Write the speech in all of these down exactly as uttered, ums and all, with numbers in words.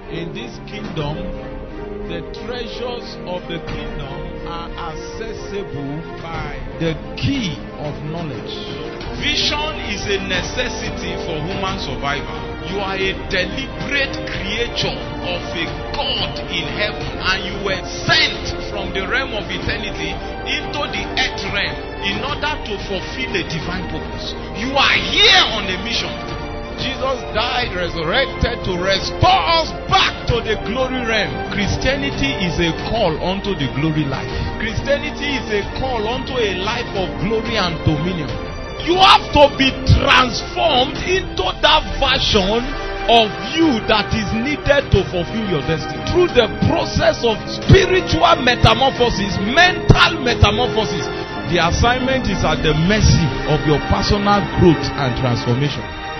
In this kingdom, the treasures of the kingdom are accessible by the key of knowledge. Vision is a necessity for human survival. You are a deliberate creature of a God in heaven, and you were sent from the realm of eternity into the earth realm in order to fulfill a divine purpose. You are here on a mission. Jesus died, resurrected to restore us back to the glory realm. Christianity is a call unto the glory life. Christianity is a call unto a life of glory and dominion. You have to be transformed into that version of you that is needed to fulfill your destiny. Through the process of spiritual metamorphosis, mental metamorphosis, the assignment is at the mercy of your personal growth and transformation.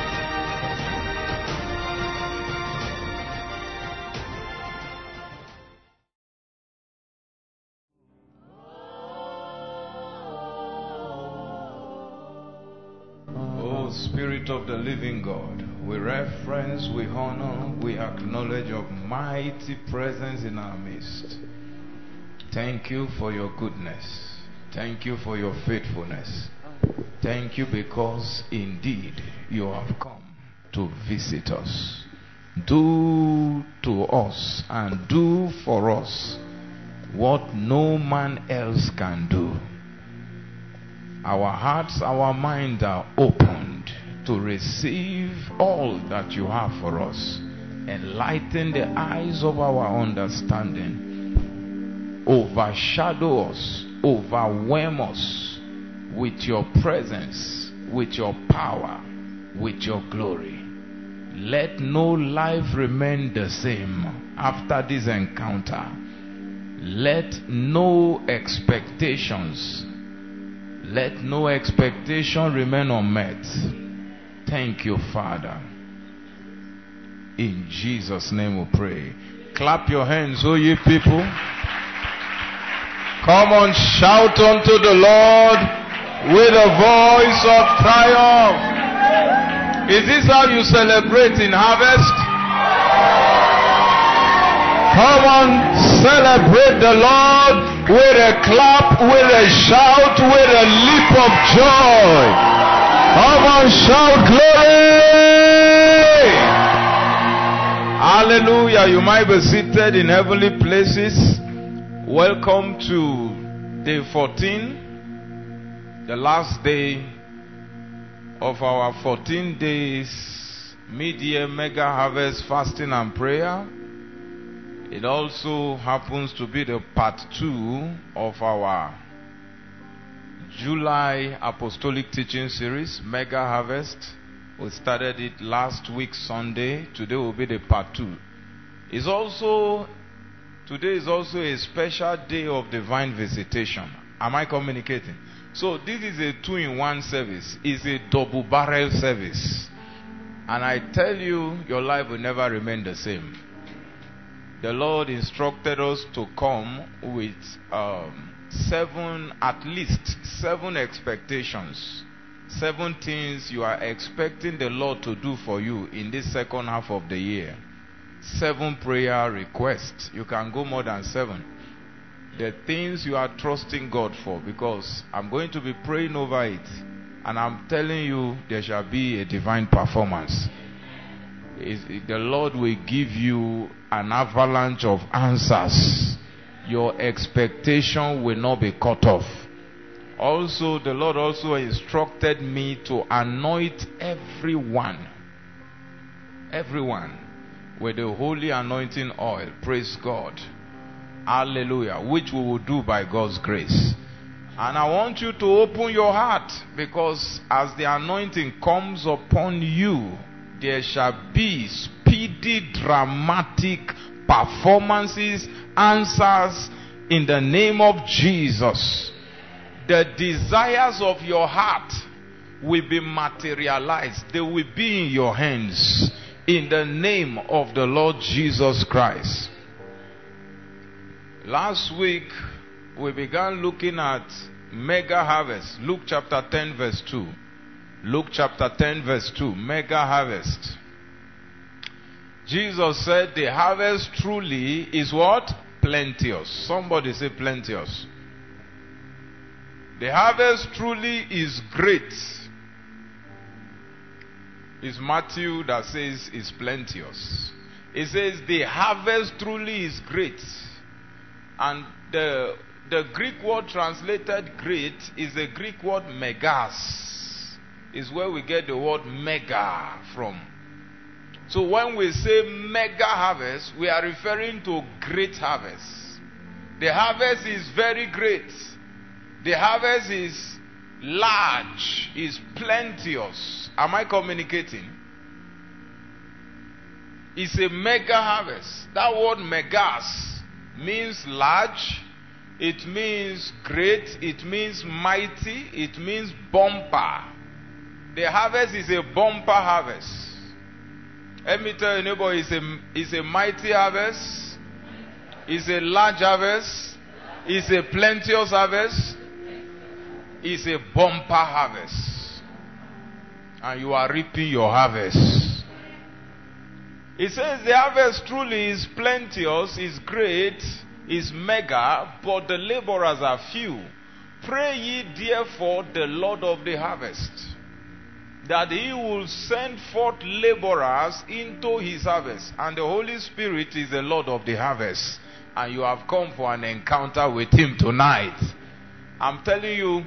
Spirit of the living God, we reverence, we honor, we acknowledge your mighty presence in our midst. Thank you for your goodness. Thank you for your faithfulness. Thank you because indeed you have come to visit us. Do to us and do for us what no man else can do. Our hearts, our minds are opened to receive all that you have for us. Enlighten the eyes of our understanding. Overshadow us, overwhelm us with your presence, with your power, with your glory. Let no life remain the same after this encounter. Let no expectations Let no expectation remain unmet. Thank you, Father. In Jesus' name we pray. Clap your hands, O ye people. Come on, shout unto the Lord with a voice of triumph. Is this how you celebrate in harvest? Come on, celebrate the Lord with a clap, with a shout, with a leap of joy. Come on, shout glory! Hallelujah. You might be seated in heavenly places. Welcome to day fourteen, the last day of our fourteen days mid-year mega harvest fasting and prayer. It also happens to be the part two of our July Apostolic Teaching Series, Mega Harvest. We started it last week Sunday. Today will be the part two. It's also, today is also a special day of divine visitation. Am I communicating? So this is a two-in-one service. It's a double-barrel service. And I tell you, your life will never remain the same. The Lord instructed us to come with um, seven, at least seven expectations. Seven things you are expecting the Lord to do for you in this second half of the year. Seven prayer requests. You can go more than seven. The things you are trusting God for, because I'm going to be praying over it. And I'm telling you, there shall be a divine performance. The Lord will give you an avalanche of answers. Your expectation will not be cut off. Also, the Lord also instructed me to anoint everyone, everyone with the holy anointing oil. Praise God. Hallelujah. Which we will do by God's grace. And I want you to open your heart, because as the anointing comes upon you, there shall be speedy, dramatic performances, answers in the name of Jesus. The desires of your heart will be materialized. They will be in your hands in the name of the Lord Jesus Christ. Last week, we began looking at mega harvest. Luke chapter ten verse two. Luke chapter ten verse two, mega harvest. Jesus said the harvest truly is what? Plenteous. Somebody say plenteous. The harvest truly is great. It's Matthew that says it's plenteous. It says the harvest truly is great. And the, the Greek word translated great is the Greek word megas. Is where we get the word mega from. So when we say mega harvest, we are referring to great harvest. The harvest is very great. The harvest is large, is plenteous. Am I communicating? It's a mega harvest. That word megas means large, it means great, it means mighty, it means bumper. The harvest is a bumper harvest. Let me tell you, neighbor, it's a, it's a mighty harvest. It's a large harvest. It's a plenteous harvest. It's a bumper harvest. And you are reaping your harvest. It says the harvest truly is plenteous, is great, is mega, but the laborers are few. Pray ye therefore the Lord of the harvest, that he will send forth laborers into his harvest. And the Holy Spirit is the Lord of the harvest. And you have come for an encounter with him tonight. I'm telling you,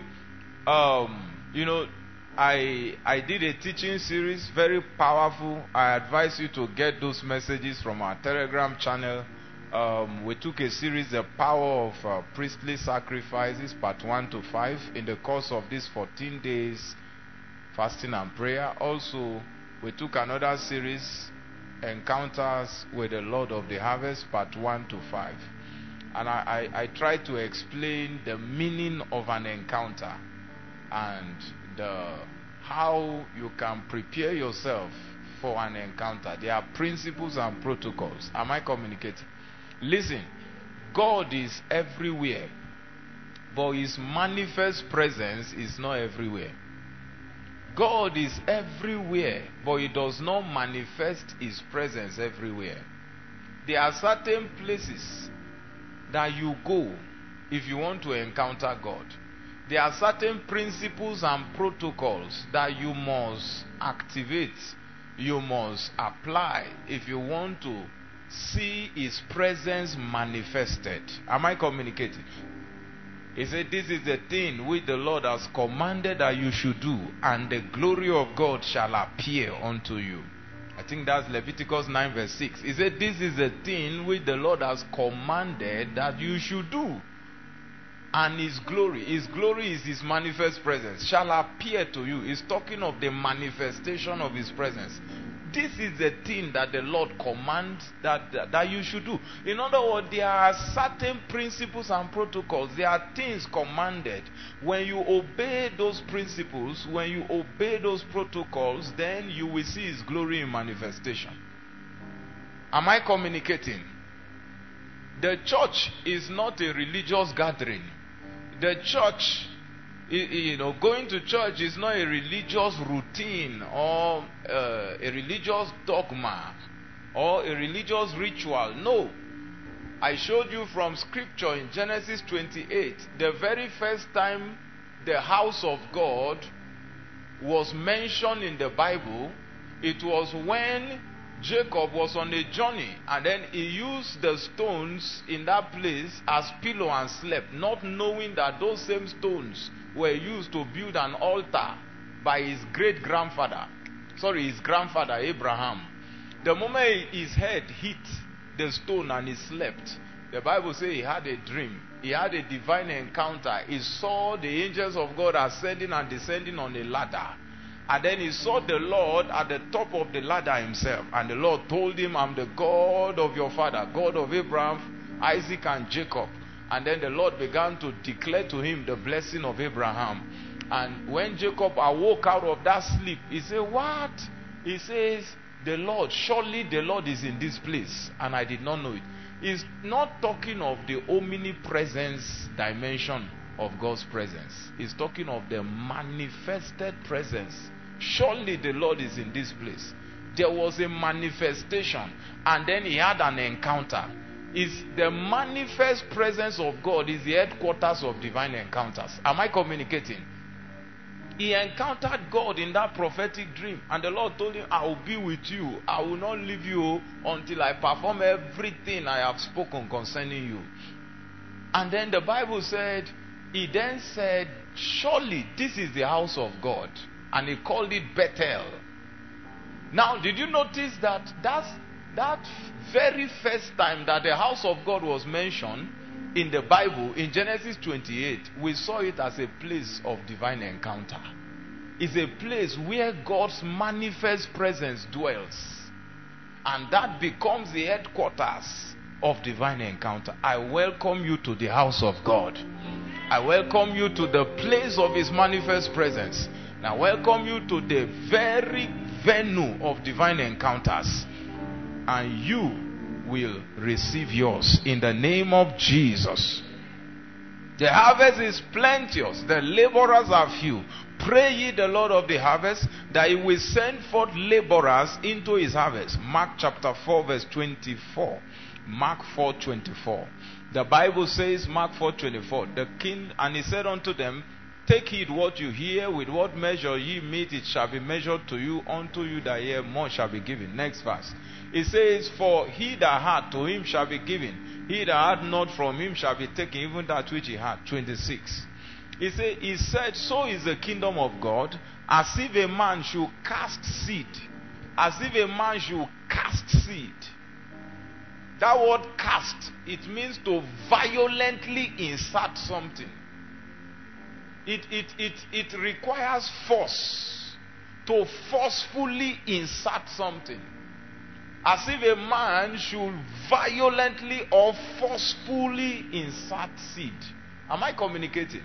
um, you know, I I did a teaching series, very powerful. I advise you to get those messages from our Telegram channel. Um, we took a series, The Power of uh, Priestly Sacrifices, part one to five, in the course of these fourteen days. Fasting and prayer. Also, we took another series, Encounters with the Lord of the Harvest, part one to five. And I, I, I tried to explain the meaning of an encounter and the, how you can prepare yourself for an encounter. There are principles and protocols. Am I communicating? Listen, God is everywhere, but his manifest presence is not everywhere. God is everywhere, but he does not manifest his presence everywhere. There are certain places that you go if you want to encounter God. There are certain principles and protocols that you must activate, you must apply if you want to see his presence manifested. Am I communicating? He said, this is the thing which the Lord has commanded that you should do, and the glory of God shall appear unto you. I think that's Leviticus nine verse six. He said, this is the thing which the Lord has commanded that you should do. And his glory, his glory is his manifest presence, shall appear to you. He's talking of the manifestation of his presence. This is the thing that the Lord commands that, that, that you should do. In other words, there are certain principles and protocols. There are things commanded. When you obey those principles, when you obey those protocols, then you will see his glory in manifestation. Am I communicating? The church is not a religious gathering. The church, you know, going to church is not a religious routine or uh, a religious dogma or a religious ritual. No. I showed you from scripture in Genesis twenty-eight, the very first time the house of God was mentioned in the Bible, it was when Jacob was on a journey, and then he used the stones in that place as pillow and slept, not knowing that those same stones were used to build an altar by his great grandfather, sorry, his grandfather Abraham. The moment his head hit the stone and he slept, the Bible says he had a dream. He had a divine encounter. He saw the angels of God ascending and descending on a ladder. And then he saw the Lord at the top of the ladder himself. And the Lord told him, I'm the God of your father, God of Abraham, Isaac, and Jacob. And then the Lord began to declare to him the blessing of Abraham. And when Jacob awoke out of that sleep, he said, what? He says, the Lord, surely the Lord is in this place. And I did not know it. He's not talking of the omnipresence dimension of God's presence. He's talking of the manifested presence. Surely the Lord is in this place. there was a manifestation, and then he had an encounter. Is the manifest presence of God is the headquarters of divine encounters. Am I communicating? He encountered God in that prophetic dream, and the Lord told him, I will be with you. I will not leave you until I perform everything I have spoken concerning you. And then the Bible said, he then said, surely this is the house of God. And he called it Bethel. Now, did you notice that that's, that very first time that the house of God was mentioned in the Bible, in Genesis twenty-eight, we saw it as a place of divine encounter. It's a place where God's manifest presence dwells. And that becomes the headquarters of divine encounter. I welcome you to the house of God. I welcome you to the place of his manifest presence. And I welcome you to the very venue of divine encounters. And you will receive yours in the name of Jesus. The harvest is plenteous, the laborers are few. Pray ye the Lord of the harvest that he will send forth laborers into his harvest. Mark chapter four verse twenty-four. Mark four twenty-four. The Bible says, Mark four twenty-four, the king, and he said unto them, take heed what you hear, with what measure ye mete, it shall be measured to you. Unto you that hear, more shall be given. Next verse. It says, for he that had, to him shall be given. He that had not, from him shall be taken, even that which he had. twenty-six. He said, he said, so is the kingdom of God, as if a man should cast seed. As if a man should cast seed. That word cast, it means to violently insert something. It, it, it, it requires force to forcefully insert something. As if a man should violently or forcefully insert seed. Am I communicating?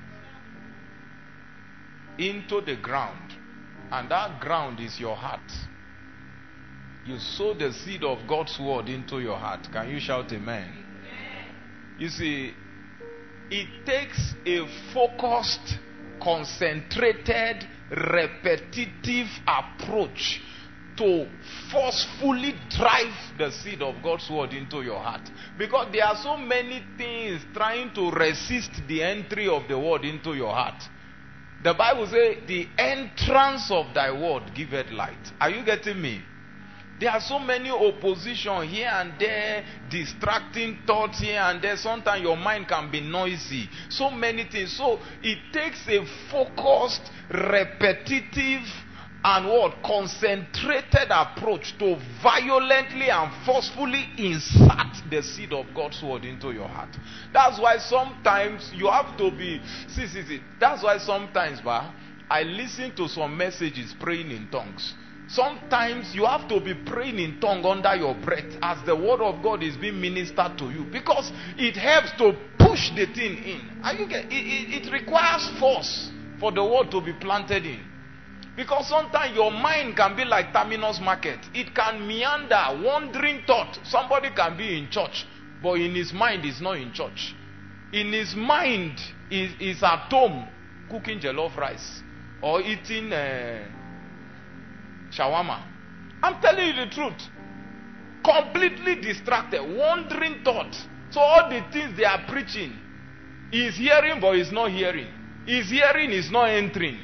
Into the ground. And that ground is your heart. You sow the seed of God's word into your heart. Can you shout amen? You see, it takes a focused, concentrated, repetitive approach to forcefully drive the seed of God's word into your heart. Because there are so many things trying to resist the entry of the word into your heart. The Bible says, the entrance of thy word giveth light. Are you getting me? There are so many opposition here and there, distracting thoughts here and there. Sometimes your mind can be noisy. So many things. So it takes a focused, repetitive, and what? Concentrated approach to violently and forcefully insert the seed of God's word into your heart. That's why sometimes you have to be, see, see, see. That's why sometimes, bah, I listen to some messages praying in tongues. Sometimes you have to be praying in tongue under your breath as the word of God is being ministered to you, because it helps to push the thing in. Are you get, it, it, it requires force for the word to be planted in. Because sometimes your mind can be like Terminus Market. It can meander, wandering thought. Somebody can be in church, but in his mind is not in church. In his mind is, is at home cooking jollof rice or eating uh, shawarma. I'm telling you the truth. Completely distracted, wandering thought. So all the things they are preaching, he's hearing but he's not hearing. He's hearing, is not entering.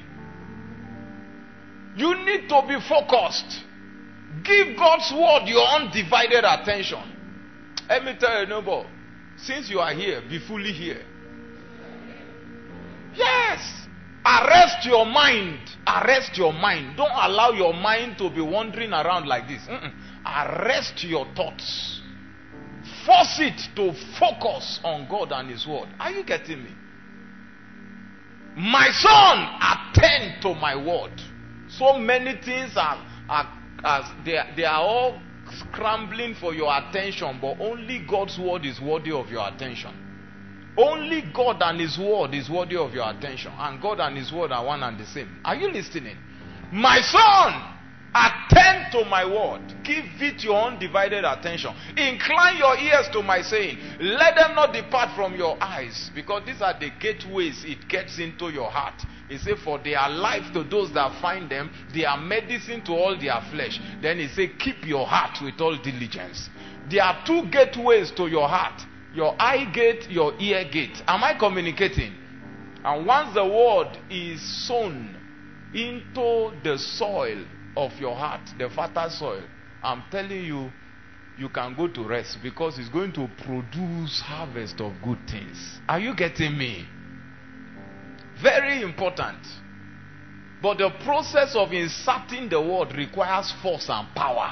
You need to be focused. Give God's word your undivided attention. Let me tell you, neighbor, since you are here, be fully here. Yes. Arrest your mind. Arrest your mind. Don't allow your mind to be wandering around like this. Mm-mm. Arrest your thoughts. Force it to focus on God and His word. Are you getting me? My son, attend to my word. So many things are, are, are they, they are all scrambling for your attention, but only God's word is worthy of your attention. Only God and His word is worthy of your attention. And God and His word are one and the same. Are you listening? My son, Attend to my word. Give it your undivided attention. Incline your ears to my saying. Let them not depart from your eyes. Because these are the gateways it gets into your heart. He said, for they are life to those that find them. They are medicine to all their flesh. Then he said, keep your heart with all diligence. There are two gateways to your heart. Your eye gate, your ear gate. Am I communicating? And once the word is sown into the soil of your heart, the fertile soil, I'm telling you, you can go to rest, because it's going to produce harvest of good things. Are you getting me? Very important. But the process of inserting the word requires force and power.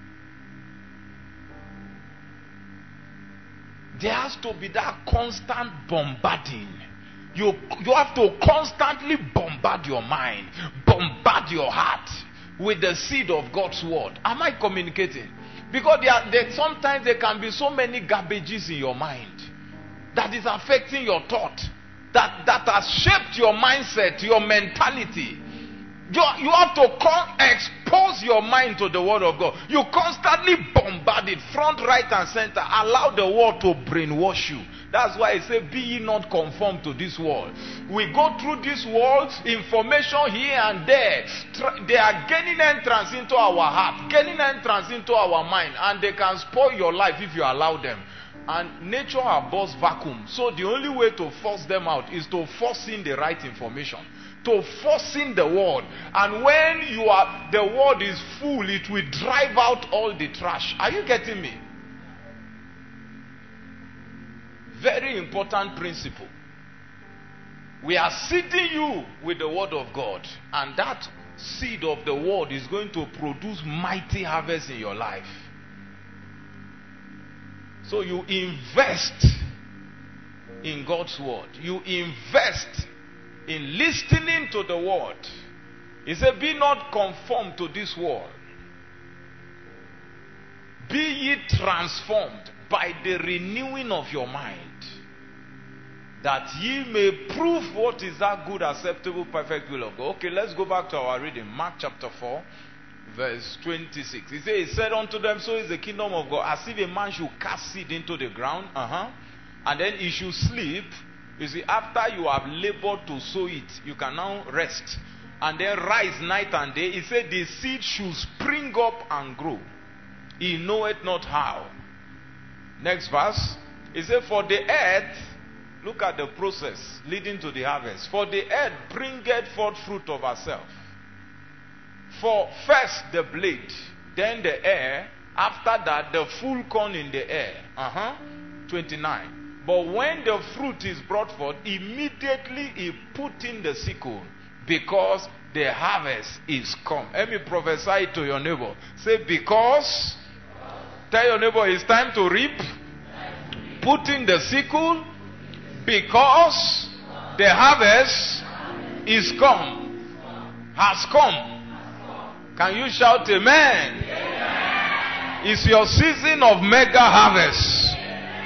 There has to be that constant bombarding. You, you have to constantly bombard your mind, bombard your heart with the seed of God's word. Am I communicating? Because there, are, there sometimes there can be so many garbages in your mind that is affecting your thought, that, that has shaped your mindset, your mentality. You, you have to con- expose your mind to the word of God. You constantly bombard it, front, right, and center. Allow the word to brainwash you. That's why I say, be ye not conformed to this world. We go through this world, information here and there. They are gaining entrance into our heart, gaining entrance into our mind, and they can spoil your life if you allow them. And nature abhors vacuum. So the only way to force them out is to force in the right information, to force in the word. And when you are, the word is full, it will drive out all the trash. Are you getting me? Very important principle. We are seeding you with the word of God, and that seed of the word is going to produce mighty harvest in your life. So you invest in God's word. You invest in listening to the word. He said, be not conformed to this world. Be ye transformed by the renewing of your mind, that ye may prove what is that good, acceptable, perfect will of God. Okay, let's go back to our reading. Mark chapter four, verse twenty-six. He said, he said unto them, so is the kingdom of God, as if a man should cast seed into the ground, uh-huh, and then he should sleep. You see, after you have labored to sow it, you can now rest, and then rise night and day. He said, the seed should spring up and grow. He knoweth not how. Next verse. He said, for the earth, look at the process leading to the harvest. For the earth bringeth forth fruit of herself. For first the blade, then the air, after that the full corn in the air. Uh-huh. twenty-nine. But when the fruit is brought forth, immediately he put in the sickle, because the harvest is come. Let me prophesy to your neighbor. Say, because. Tell your neighbor, it's time to reap. Put in the sickle, because the harvest is come. Has come. Can you shout amen? Amen. It's your season of mega harvest.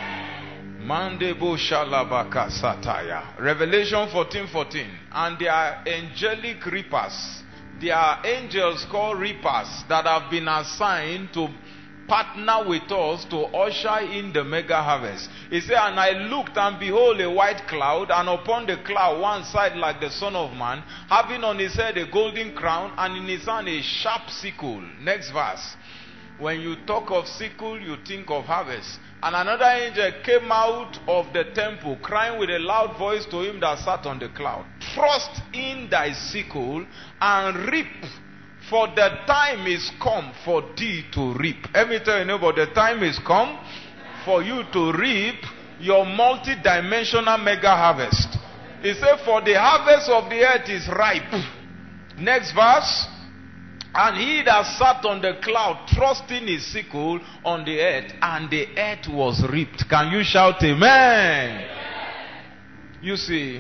Mandebo Shalabaka Sataya. Revelation fourteen fourteen. And there are angelic reapers. There are angels called reapers that have been assigned to partner with us to usher in the mega harvest. He said, and I looked, and behold, a white cloud, and upon the cloud one side like the Son of Man, having on his head a golden crown, and in his hand a sharp sickle. Next verse. When you talk of sickle, you think of harvest. And another angel came out of the temple, crying with a loud voice to him that sat on the cloud, thrust in thy sickle and reap, for the time is come for thee to reap. Let me tell you, neighbor, the time is come for you to reap your multi-dimensional mega harvest. He said, for the harvest of the earth is ripe. Next verse. And he that sat on the cloud thrust in his sickle on the earth, and the earth was reaped. Can you shout amen? Amen. You see,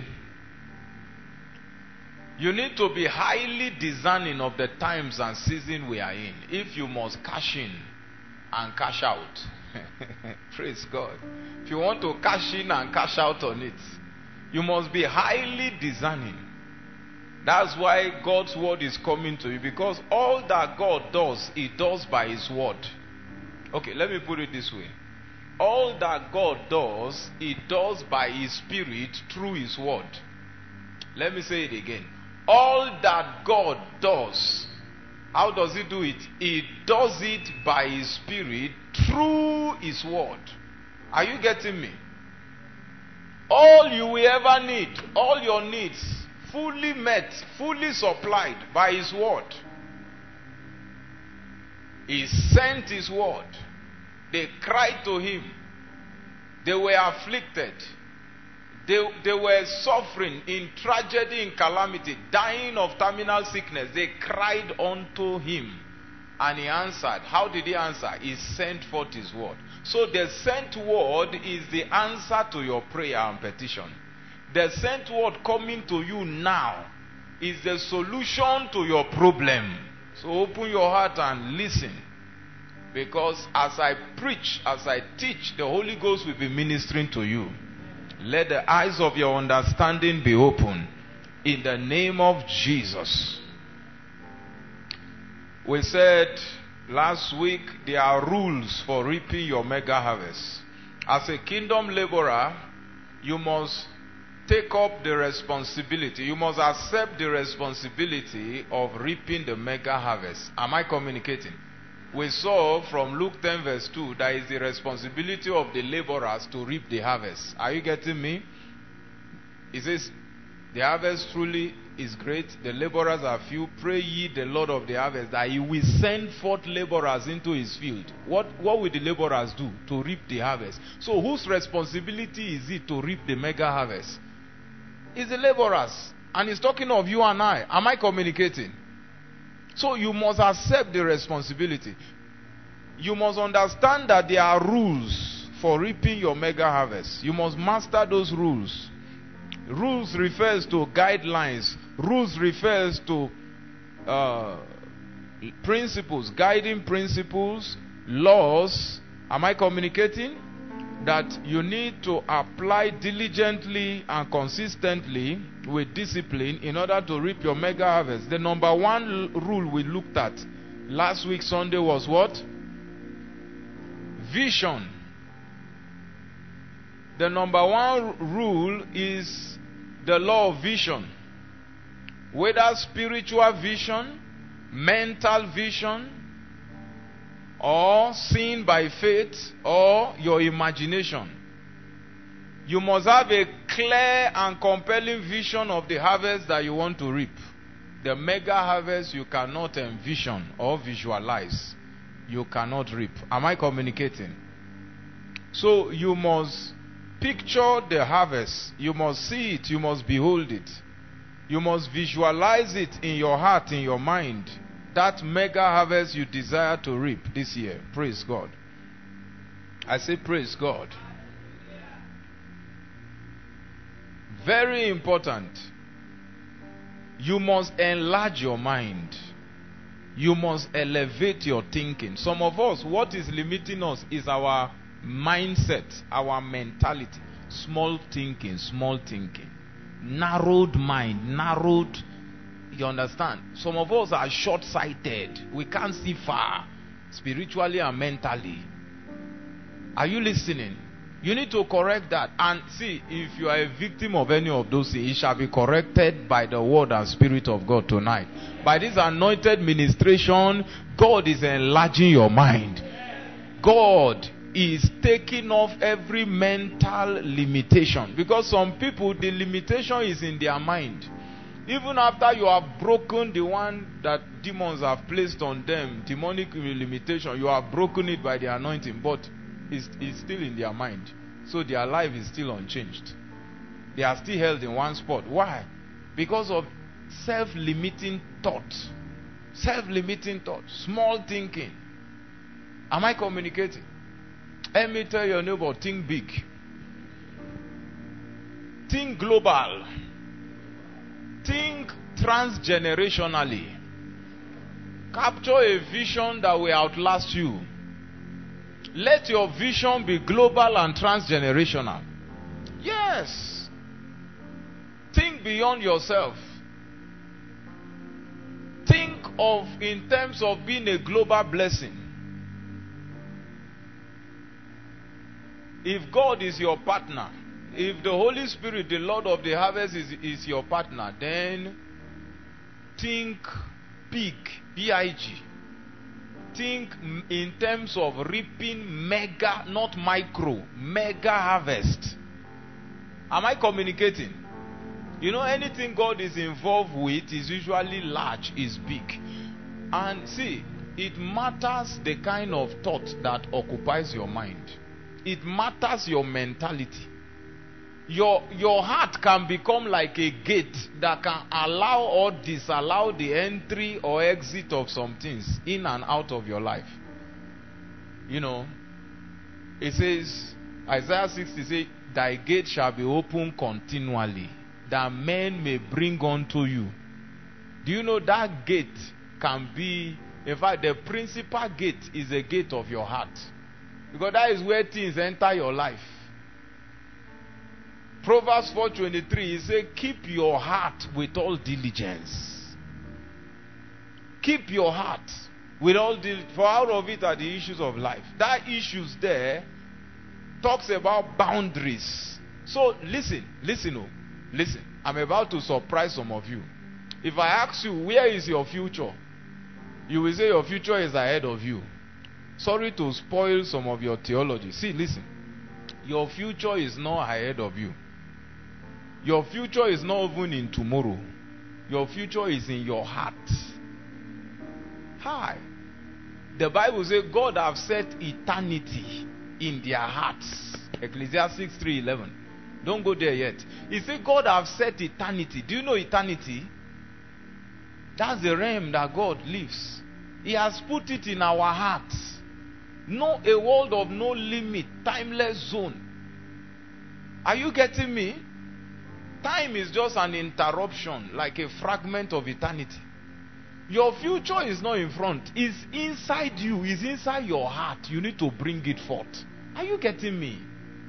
you need to be highly discerning of the times and season we are in, if you must cash in and cash out. Praise God. If you want to cash in and cash out on it, you must be highly discerning. That's why God's word is coming to you, because all that God does, He does by His word. Okay, let me put it this way. All that God does, He does by His Spirit through His word. Let me say it again. All that God does, how does He do it? He does it by His Spirit through His word. Are you getting me? All you will ever need, all your needs, fully met, fully supplied by His word. He sent His word. They cried to Him. They were afflicted. They, they were suffering in tragedy, in calamity, dying of terminal sickness. They cried unto Him, and He answered. How did He answer? He sent forth His word. So the sent word is the answer to your prayer and petition. The sent word coming to you now is the solution to your problem. So open your heart and listen. Because as I preach, as I teach, the Holy Ghost will be ministering to you. Let the eyes of your understanding be open in the name of Jesus. We said last week there are rules for reaping your mega harvest. As a kingdom laborer, you must take up the responsibility. You must accept the responsibility of reaping the mega harvest. Am I communicating? We saw from Luke ten verse two that is the responsibility of the laborers to reap the harvest. Are you getting me? It says the harvest truly is great, the laborers are few. Pray ye the Lord of the harvest that He will send forth laborers into His field. What, what will the laborers do? To reap the harvest. So whose responsibility is it to reap the mega harvest? It's the laborers. And He's talking of you and I. Am I communicating? So you must accept the responsibility. You must understand that there are rules for reaping your mega harvest. You must master those rules. Rules refers to guidelines. Rules refers to uh, principles, guiding principles, laws. Am I communicating? That you need to apply diligently and consistently with discipline in order to reap your mega harvest. The number one l- rule we looked at last week Sunday was what? Vision. The number one rule is the law of vision. Whether spiritual vision, mental vision, or seen by faith, or your imagination. You must have a clear and compelling vision of the harvest that you want to reap. The mega harvest you cannot envision or visualize. You cannot reap. Am I communicating? So you must picture the harvest. You must see it. You must behold it. You must visualize it in your heart, in your mind. That mega harvest you desire to reap this year. Praise God. I say praise God. Very important. You must enlarge your mind. You must elevate your thinking. Some of us, what is limiting us is our mindset, our mentality. Small thinking, small thinking. Narrowed mind, narrowed. You understand? Some of us are short-sighted. We can't see far, spiritually and mentally. Are you listening? You need to correct that. And see, if you are a victim of any of those things, it shall be corrected by the word and spirit of God tonight. By this anointed ministration, God is enlarging your mind. God is taking off every mental limitation. Because some people, the limitation is in their mind. Even after you have broken the one that demons have placed on them, demonic limitation, you have broken it by the anointing, but it's, it's still in their mind. So their life is still unchanged. They are still held in one spot. Why? Because of self-limiting thought. Self-limiting thought. Small thinking. Am I communicating? Let me tell your neighbor, think big. Think global. Think transgenerationally. Capture a vision that will outlast you. Let your vision be global and transgenerational. Yes. Think beyond yourself. of, in terms of being a global blessing, if God is your partner, if the Holy Spirit, the Lord of the harvest, is, is your partner, then think big, B I G. Think in terms of reaping mega, not micro, mega harvest. Am I communicating? You know, anything God is involved with is usually large, is big. And see, it matters the kind of thought that occupies your mind. It matters your mentality. Your, your heart can become like a gate that can allow or disallow the entry or exit of some things in and out of your life. You know, it says, Isaiah sixty says, thy gate shall be open continually, that men may bring unto you. Do you know that gate can be, in fact, the principal gate is a gate of your heart. Because that is where things enter your life. Proverbs four twenty-three, it says, keep your heart with all diligence. Keep your heart with all diligence, for out of it are the issues of life. That issues there talks about boundaries. So listen, listen, oh, listen. I'm about to surprise some of you. If I ask you, where is your future? You will say your future is ahead of you. Sorry to spoil some of your theology. See, listen. Your future is not ahead of you. Your future is not even in tomorrow. Your future is in your heart. Hi. The Bible says God have set eternity in their hearts. Ecclesiastes three eleven. Don't go there yet. He said God have set eternity. Do you know eternity? That's the realm that God lives. He has put it in our hearts. No, a world of no limit, timeless zone. Are you getting me? Time is just an interruption, like a fragment of eternity. Your future is not in front. It's inside you. It's inside your heart. You need to bring it forth. Are you getting me?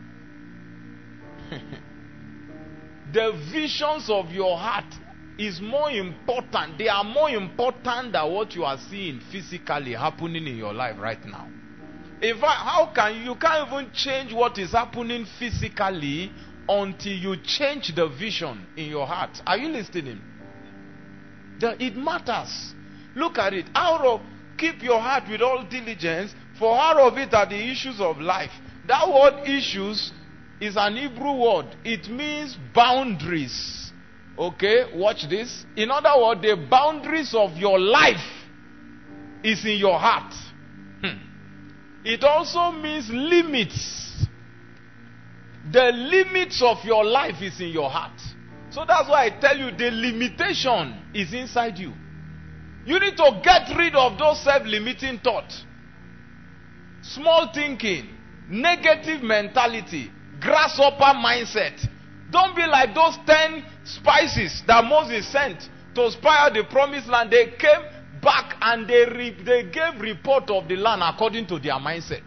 The visions of your heart is more important. They are more important than what you are seeing physically happening in your life right now. In fact, how can you, you can't even change what is happening physically until you change the vision in your heart. Are you listening? The, it matters. Look at it. Out of keep your heart with all diligence, for out of it are the issues of life. That word issues is an Hebrew word. It means boundaries. Okay, watch this. In other words, the boundaries of your life is in your heart. Hmm. It also means limits. The limits of your life is in your heart. So that's why I tell you the limitation is inside you. You need to get rid of those self-limiting thoughts. Small thinking, negative mentality, grasshopper mindset. Don't be like those ten spices that Moses sent to spy out the promised land. They came back and they, re- they gave report of the land according to their mindset.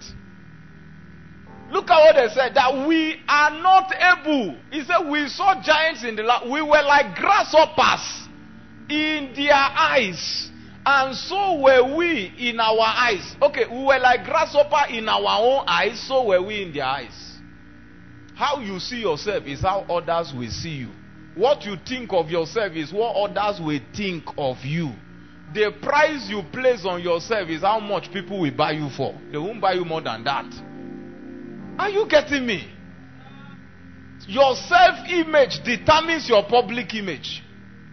Look at what they said, that we are not able. He said we saw giants in the land. We were like grasshoppers in their eyes. And so were we in our eyes. Okay, we were like grasshopper in our own eyes. So were we in their eyes. How you see yourself is how others will see you. What you think of yourself is what others will think of you. The price you place on yourself is how much people will buy you for. They won't buy you more than that. Are you getting me? Your self-image determines your public image.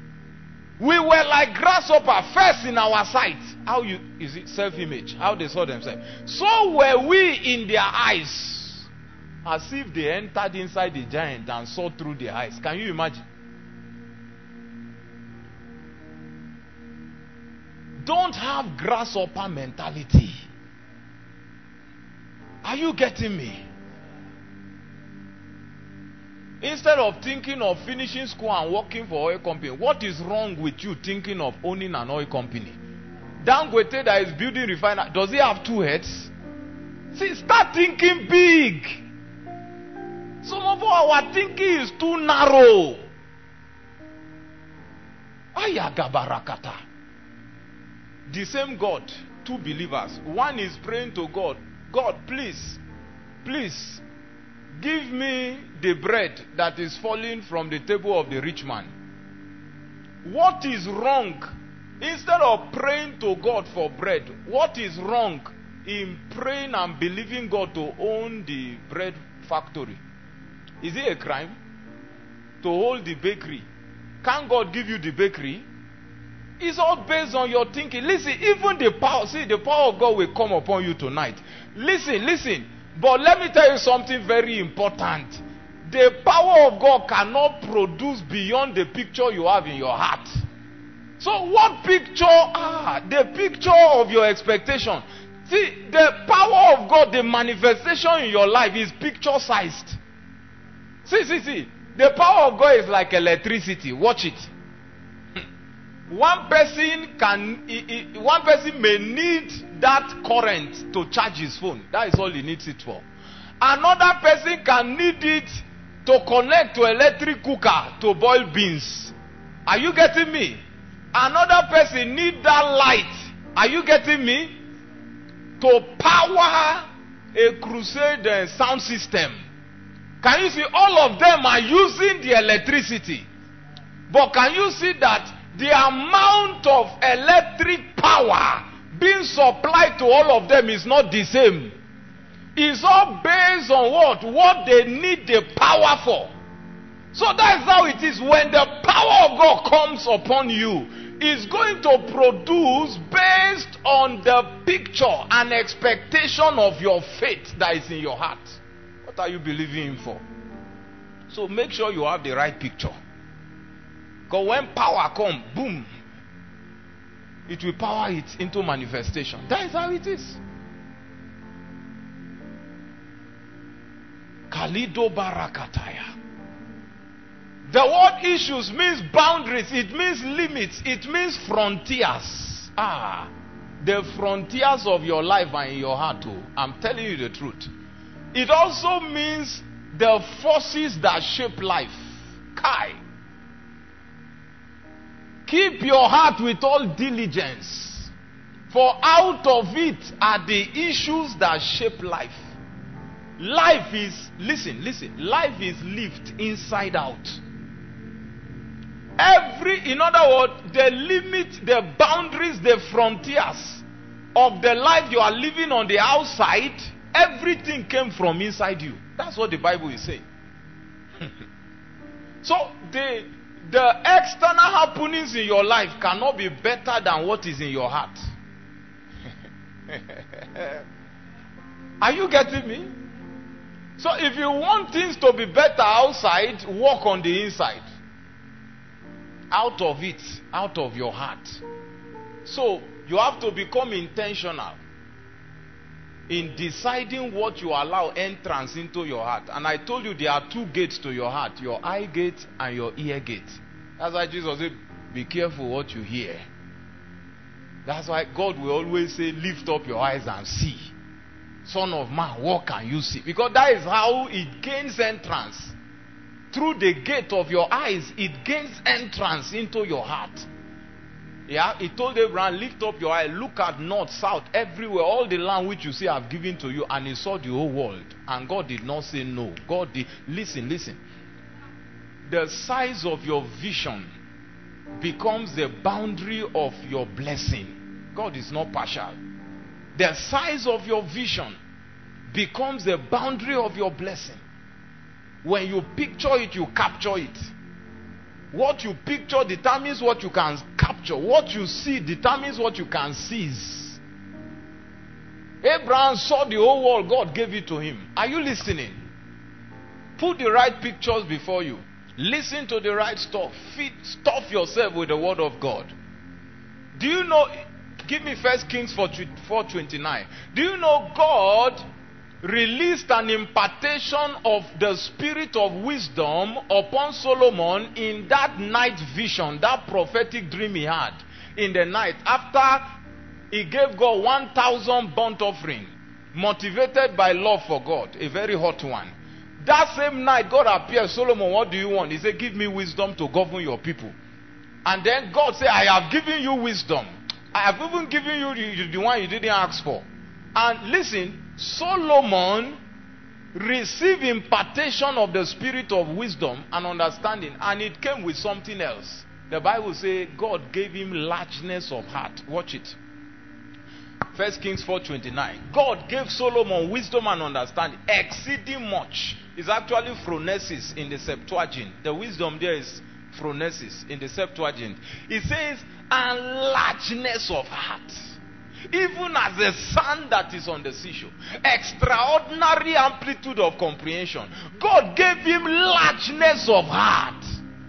We were like grasshopper first in our sight. How you is it self-image? How they saw themselves. So were we in their eyes. As if they entered inside the giant and saw through their eyes. Can you imagine? Don't have grasshopper mentality. Are you getting me? Instead of thinking of finishing school and working for oil company, what is wrong with you thinking of owning an oil company? Dangote that is building refinery, does he have two heads? See, start thinking big. Some of our thinking is too narrow. Ayagabarakata. the same God, two believers. One is praying to God, God, please, please, give me the bread that is falling from the table of the rich man. What is wrong? Instead of praying to God for bread, what is wrong in praying and believing God to own the bread factory? Is it a crime to hold the bakery? Can God give you the bakery? It's all based on your thinking. Listen, even the power, see, the power of God will come upon you tonight. Listen, listen. But let me tell you something very important. The power of God cannot produce beyond the picture you have in your heart. So what picture? Ah, the picture of your expectation. See, the power of God, the manifestation in your life is picture sized. See, see, see. The power of God is like electricity. Watch it. One person can, one person may need that current to charge his phone. That is all he needs it for. Another person can need it to connect to electric cooker to boil beans. Are you getting me? Another person need that light. Are you getting me? To power a crusade uh, sound system. Can you see all of them are using the electricity? But can you see that the amount of electric power being supplied to all of them is not the same? It's all based on what? What they need the power for. So that's how it is. When the power of God comes upon you, it's going to produce based on the picture and expectation of your faith that is in your heart. What are you believing Him for? So make sure you have the right picture. Because when power comes, boom, it will power it into manifestation. That is how it is. Kalido Barakataya. The word issues means boundaries, it means limits, it means frontiers. Ah, the frontiers of your life are in your heart too. I'm telling you the truth. It also means the forces that shape life. Kai. Keep your heart with all diligence, for out of it are the issues that shape life. Life is, listen, listen, life is lived inside out. Every, in other words, the limit, the boundaries, the frontiers of the life you are living on the outside, everything came from inside you. That's what the Bible is saying. So the the external happenings in your life cannot be better than what is in your heart. Are you getting me? So if you want things to be better outside, work on the inside. Out of it, out of your heart. So you have to become intentional in deciding what you allow entrance into your heart. And I told you there are two gates to your heart, your eye gate and your ear gate. That's why Jesus said, be careful what you hear. That's why God will always say, lift up your eyes and see. Son of man, what can you see? Because that is how it gains entrance. Through the gate of your eyes, it gains entrance into your heart. Yeah, he told Abraham, lift up your eye, look at north, south, everywhere, all the land which you see I've given to you, and he saw the whole world. And God did not say no. God did, listen, listen. The size of your vision becomes the boundary of your blessing. God is not partial. The size of your vision becomes the boundary of your blessing. When you picture it, you capture it. What you picture determines what you can capture. What you see determines what you can seize. Abraham saw the whole world. God gave it to him. Are you listening? Put the right pictures before you. Listen to the right stuff. Feed, stuff yourself with the word of God. Do you know? Give me First Kings four twenty-nine. Do you know God released an impartation of the spirit of wisdom upon Solomon in that night vision, that prophetic dream he had in the night after he gave God one thousand burnt offering, motivated by love for God, a very hot one. That same night God appeared, Solomon, what do you want? He said, give me wisdom to govern your people. And then God said, I have given you wisdom. I have even given you the, the one you didn't ask for. And listen, Solomon received impartation of the spirit of wisdom and understanding, and it came with something else. The Bible says God gave him largeness of heart. Watch it. First Kings four twenty-nine. God gave Solomon wisdom and understanding, exceeding much. It's actually phronesis in the Septuagint. The wisdom there is phronesis in the Septuagint. It says, and largeness of heart, even as the sand that is on the seashore. Extraordinary amplitude of comprehension. God gave him largeness of heart.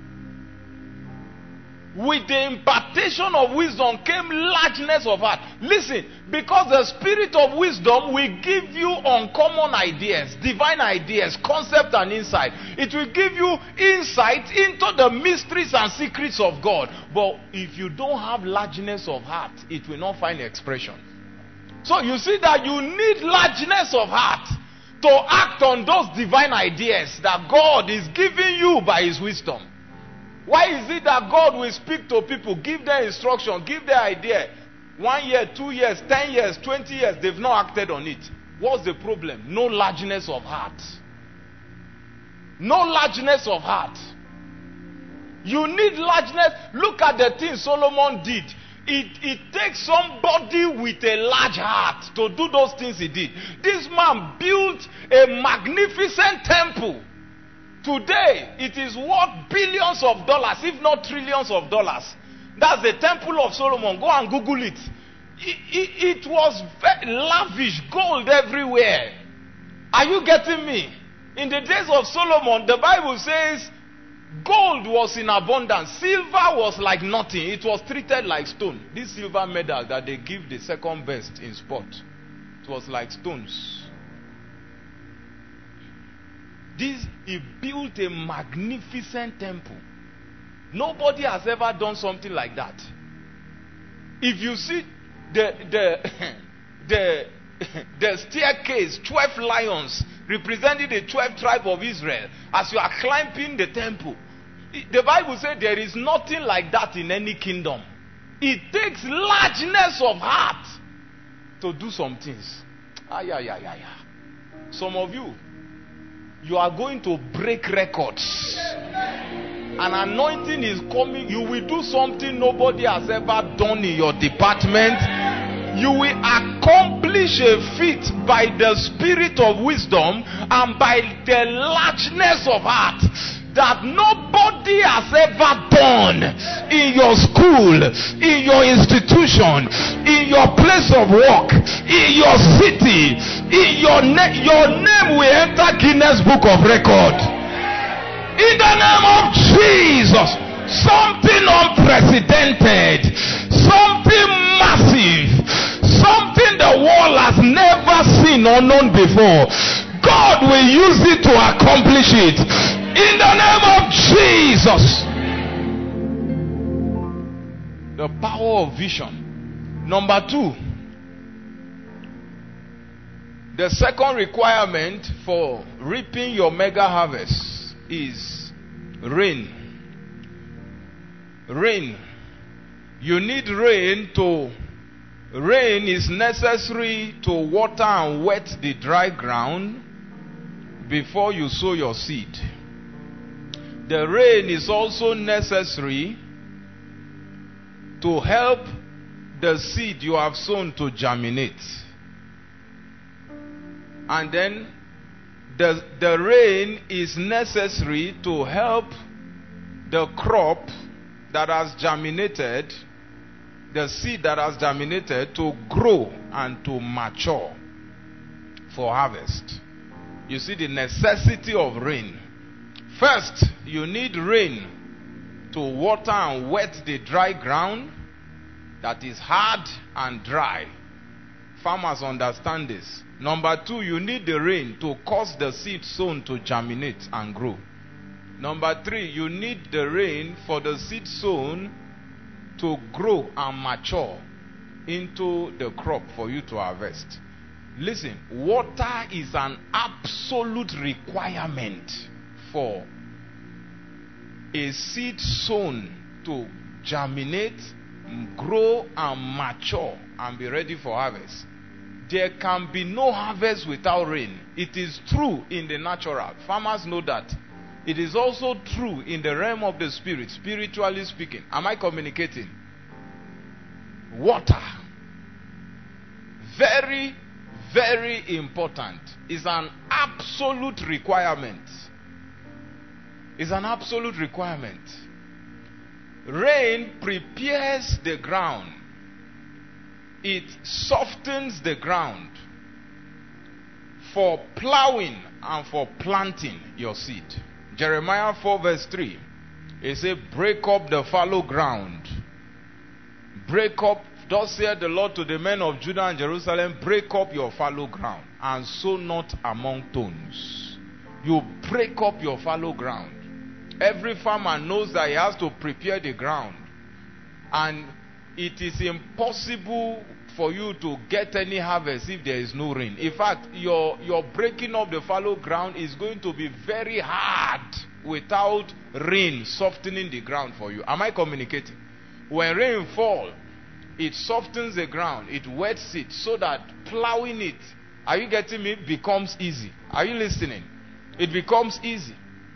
With the impartation of wisdom came largeness of heart. Listen, because the spirit of wisdom will give you uncommon ideas, divine ideas, concept and insight. It will give you insight into the mysteries and secrets of God. But if you don't have largeness of heart, it will not find expression. So you see that you need largeness of heart to act on those divine ideas that God is giving you by his wisdom. Why is it that God will speak to people, give them instruction, give their idea? One year, two years, ten years, twenty years, they've not acted on it. What's the problem? No largeness of heart. No largeness of heart. You need largeness. Look at the things Solomon did. It, it takes somebody with a large heart to do those things he did. This man built a magnificent temple. Today, it is worth billions of dollars, if not trillions of dollars. That's the Temple of Solomon. Go and Google it. It, it, it was very lavish, gold everywhere. Are you getting me? In the days of Solomon, the Bible says gold was in abundance. Silver was like nothing. It was treated like stone. This silver medal that they give the second best in sport, it was like stones. This, he built a magnificent temple. Nobody has ever done something like that. If you see the the the, the staircase, twelve lions representing the twelve tribes of Israel, as you are climbing the temple, the Bible says there is nothing like that in any kingdom. It takes largeness of heart to do some things. Ah, yeah, yeah, yeah, yeah. Some of you, you are going to break records. An anointing is coming. You will do something nobody has ever done in your department. You will accomplish a feat by the spirit of wisdom and by the largeness of heart that nobody has ever done in your school, in your institution, in your place of work, in your city. In your, na- your name will enter Guinness Book of Record. In the name of Jesus, something unprecedented, something massive, something the world has never seen or known before. God will use it to accomplish it. In the name of Jesus. The power of vision. Number two. The second requirement for reaping your mega harvest is rain. Rain. You need rain to... Rain is necessary to water and wet the dry ground before you sow your seed. The rain is also necessary to help the seed you have sown to germinate. And then the, the rain is necessary to help the crop that has germinated, the seed that has germinated, to grow and to mature for harvest. You see the necessity of rain. First, you need rain to water and wet the dry ground that is hard and dry. Farmers understand this. Number two, you need the rain to cause the seed sown to germinate and grow. Number three, you need the rain for the seed sown to grow and mature into the crop for you to harvest. Listen, water is an absolute requirement for a seed sown to germinate grow and mature and be ready for harvest, there can be no harvest without rain. It is true in the natural. Farmers know that. It is also true in the realm of the spirit, spiritually speaking. Am I communicating? Water. Very, very important. Is an absolute requirement. Is an absolute requirement. Rain prepares the ground. It softens the ground for plowing and for planting your seed. Jeremiah four verse three. It says, break up the fallow ground. Break up, thus saith the Lord to the men of Judah and Jerusalem, break up your fallow ground, and sow not among thorns. You break up your fallow ground. Every farmer knows that he has to prepare the ground. And it is impossible for you to get any harvest if there is no rain. In fact, your, your breaking up the fallow ground is going to be very hard without rain softening the ground for you. Am I communicating? When rain falls, it softens the ground, it wets it so that plowing it, are you getting me, becomes easy. Are you listening? It becomes easy.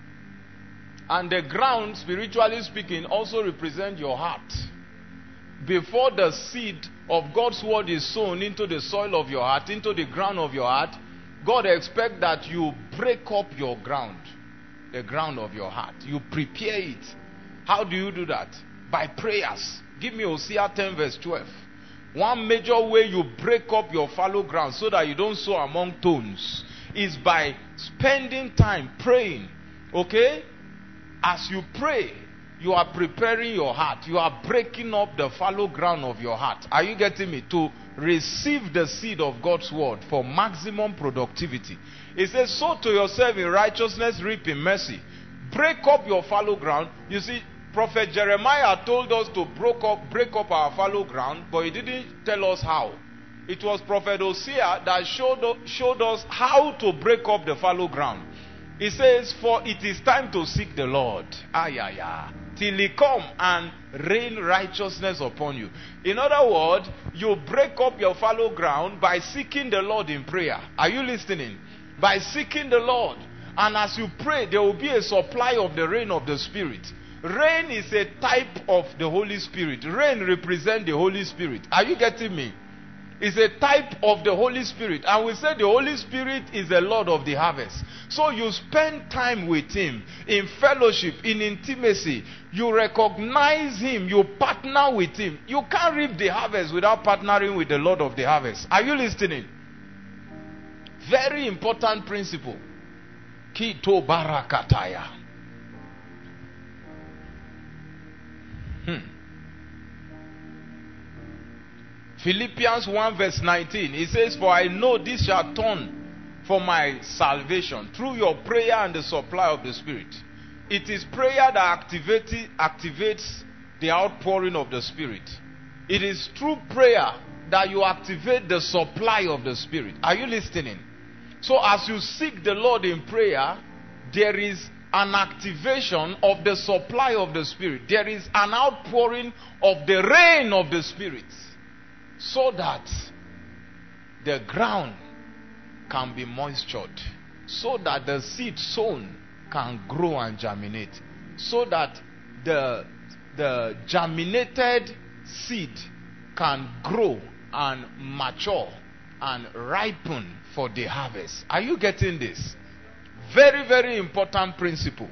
And the ground, spiritually speaking, also represents your heart. Before the seed of God's word is sown into the soil of your heart, into the ground of your heart, God expects that you break up your ground, the ground of your heart. You prepare it. How do you do that? By prayers. Give me Hosea ten verse twelve. One major way you break up your fallow ground so that you don't sow among thorns is by spending time praying. Okay? As you pray, you are preparing your heart. You are breaking up the fallow ground of your heart. Are you getting me? To receive the seed of God's word for maximum productivity. It says, sow to yourself in righteousness, reap in mercy. Break up your fallow ground. You see, Prophet Jeremiah told us to break up, break up our fallow ground, but he didn't tell us how. It was Prophet Hosea that showed, showed us how to break up the fallow ground. He says, for it is time to seek the Lord. Ay, ay, ay. Till he come and rain righteousness upon you. In other words, you break up your fallow ground by seeking the Lord in prayer. Are you listening? By seeking the Lord. And as you pray, there will be a supply of the rain of the Spirit. Rain is a type of the Holy Spirit. Rain represents the Holy Spirit. Are you getting me? It's a type of the Holy Spirit. And we say the Holy Spirit is the Lord of the harvest. So you spend time with Him in fellowship, in intimacy. You recognize Him. You partner with Him. You can't reap the harvest without partnering with the Lord of the harvest. Are you listening? Very important principle. Kito barakataya. Hmm. Philippians one verse nineteen. It says, for I know this shall turn for my salvation through your prayer and the supply of the Spirit. It is prayer that activates, activates the outpouring of the Spirit. It is through prayer that you activate the supply of the Spirit. Are you listening? So as you seek the Lord in prayer, there is an activation of the supply of the Spirit. There is an outpouring of the rain of the Spirit. So that the ground can be moistured. So that the seed sown can grow and germinate. So that the, the germinated seed can grow and mature and ripen for the harvest. Are you getting this? Very, very important principle.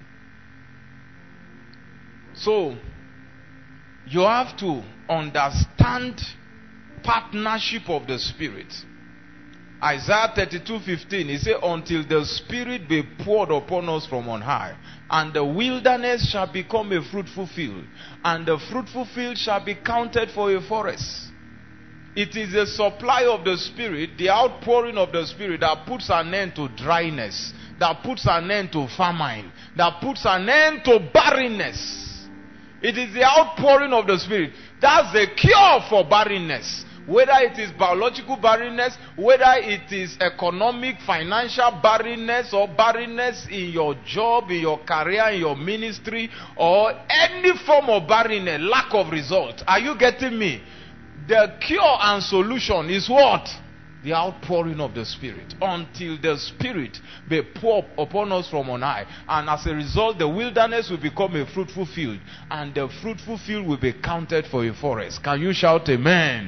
So, you have to understand partnership of the Spirit. Isaiah thirty-two fifteen, he said, until the Spirit be poured upon us from on high, and the wilderness shall become a fruitful field, and the fruitful field shall be counted for a forest. It is the supply of the Spirit, the outpouring of the Spirit, that puts an end to dryness, that puts an end to famine, that puts an end to barrenness. It is the outpouring of the Spirit. That's the cure for barrenness. whether it is biological barrenness, whether it is economic, financial barrenness, or barrenness in your job, in your career, in your ministry, or any form of barrenness, lack of result. Are you getting me? The cure and solution is what? The outpouring of the Spirit. Until the Spirit be poured upon us from on high. And as a result, the wilderness will become a fruitful field. And the fruitful field will be counted for a forest. Can you shout amen?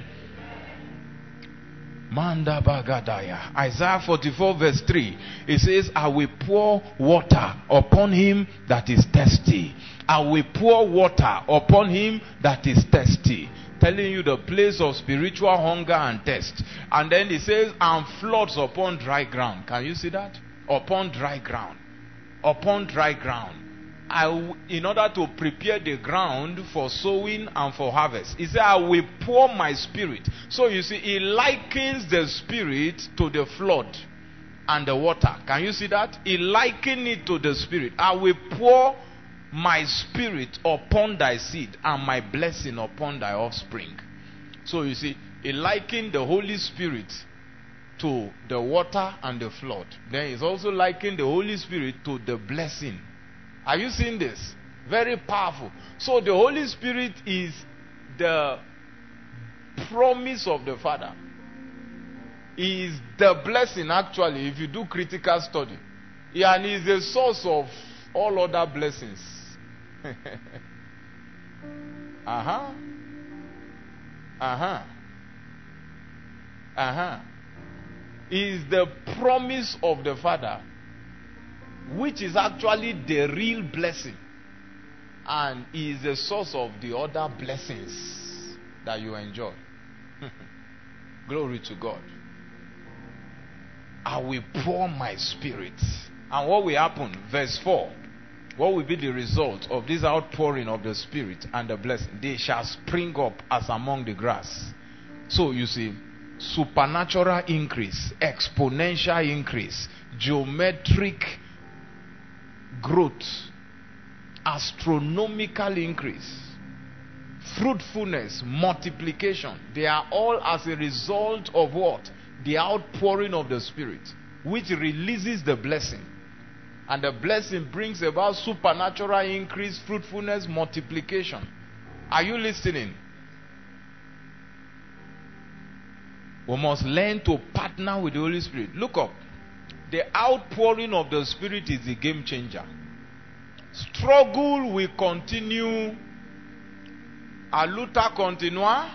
Manda Bagadaya. Isaiah forty-four verse three. It says, I will pour water upon him that is thirsty. I will pour water upon him that is thirsty. Telling you the place of spiritual hunger and thirst. And then it says, and floods upon dry ground. Can you see that? Upon dry ground. Upon dry ground. I w- in order to prepare the ground for sowing and for harvest. He said, I will pour my spirit. So you see, he likens the spirit to the flood and the water. Can you see that? He likened it to the spirit. I will pour my spirit upon thy seed and my blessing upon thy offspring. So you see, he likened the Holy Spirit to the water and the flood. Then he's also likened the Holy Spirit to the blessing. Are you seeing this? Very powerful. So the Holy Spirit is the promise of the Father. He is the blessing, actually, if you do critical study. And he is the source of all other blessings. uh-huh. Uh-huh. Uh-huh. Is the promise of the Father, which is actually the real blessing, and is the source of the other blessings that you enjoy. Glory to God. I will pour my spirit. And what will happen? Verse four. What will be the result of this outpouring of the Spirit and the blessing? They shall spring up as among the grass. So you see, supernatural increase, exponential increase, geometric growth, astronomical increase, fruitfulness, multiplication. They are all as a result of what? The outpouring of the Spirit, which releases the blessing. And the blessing brings about supernatural increase, fruitfulness, multiplication. Are you listening? We must learn to partner with the Holy Spirit. Look up. The outpouring of the Spirit is the game changer. Struggle will continue. A luta continua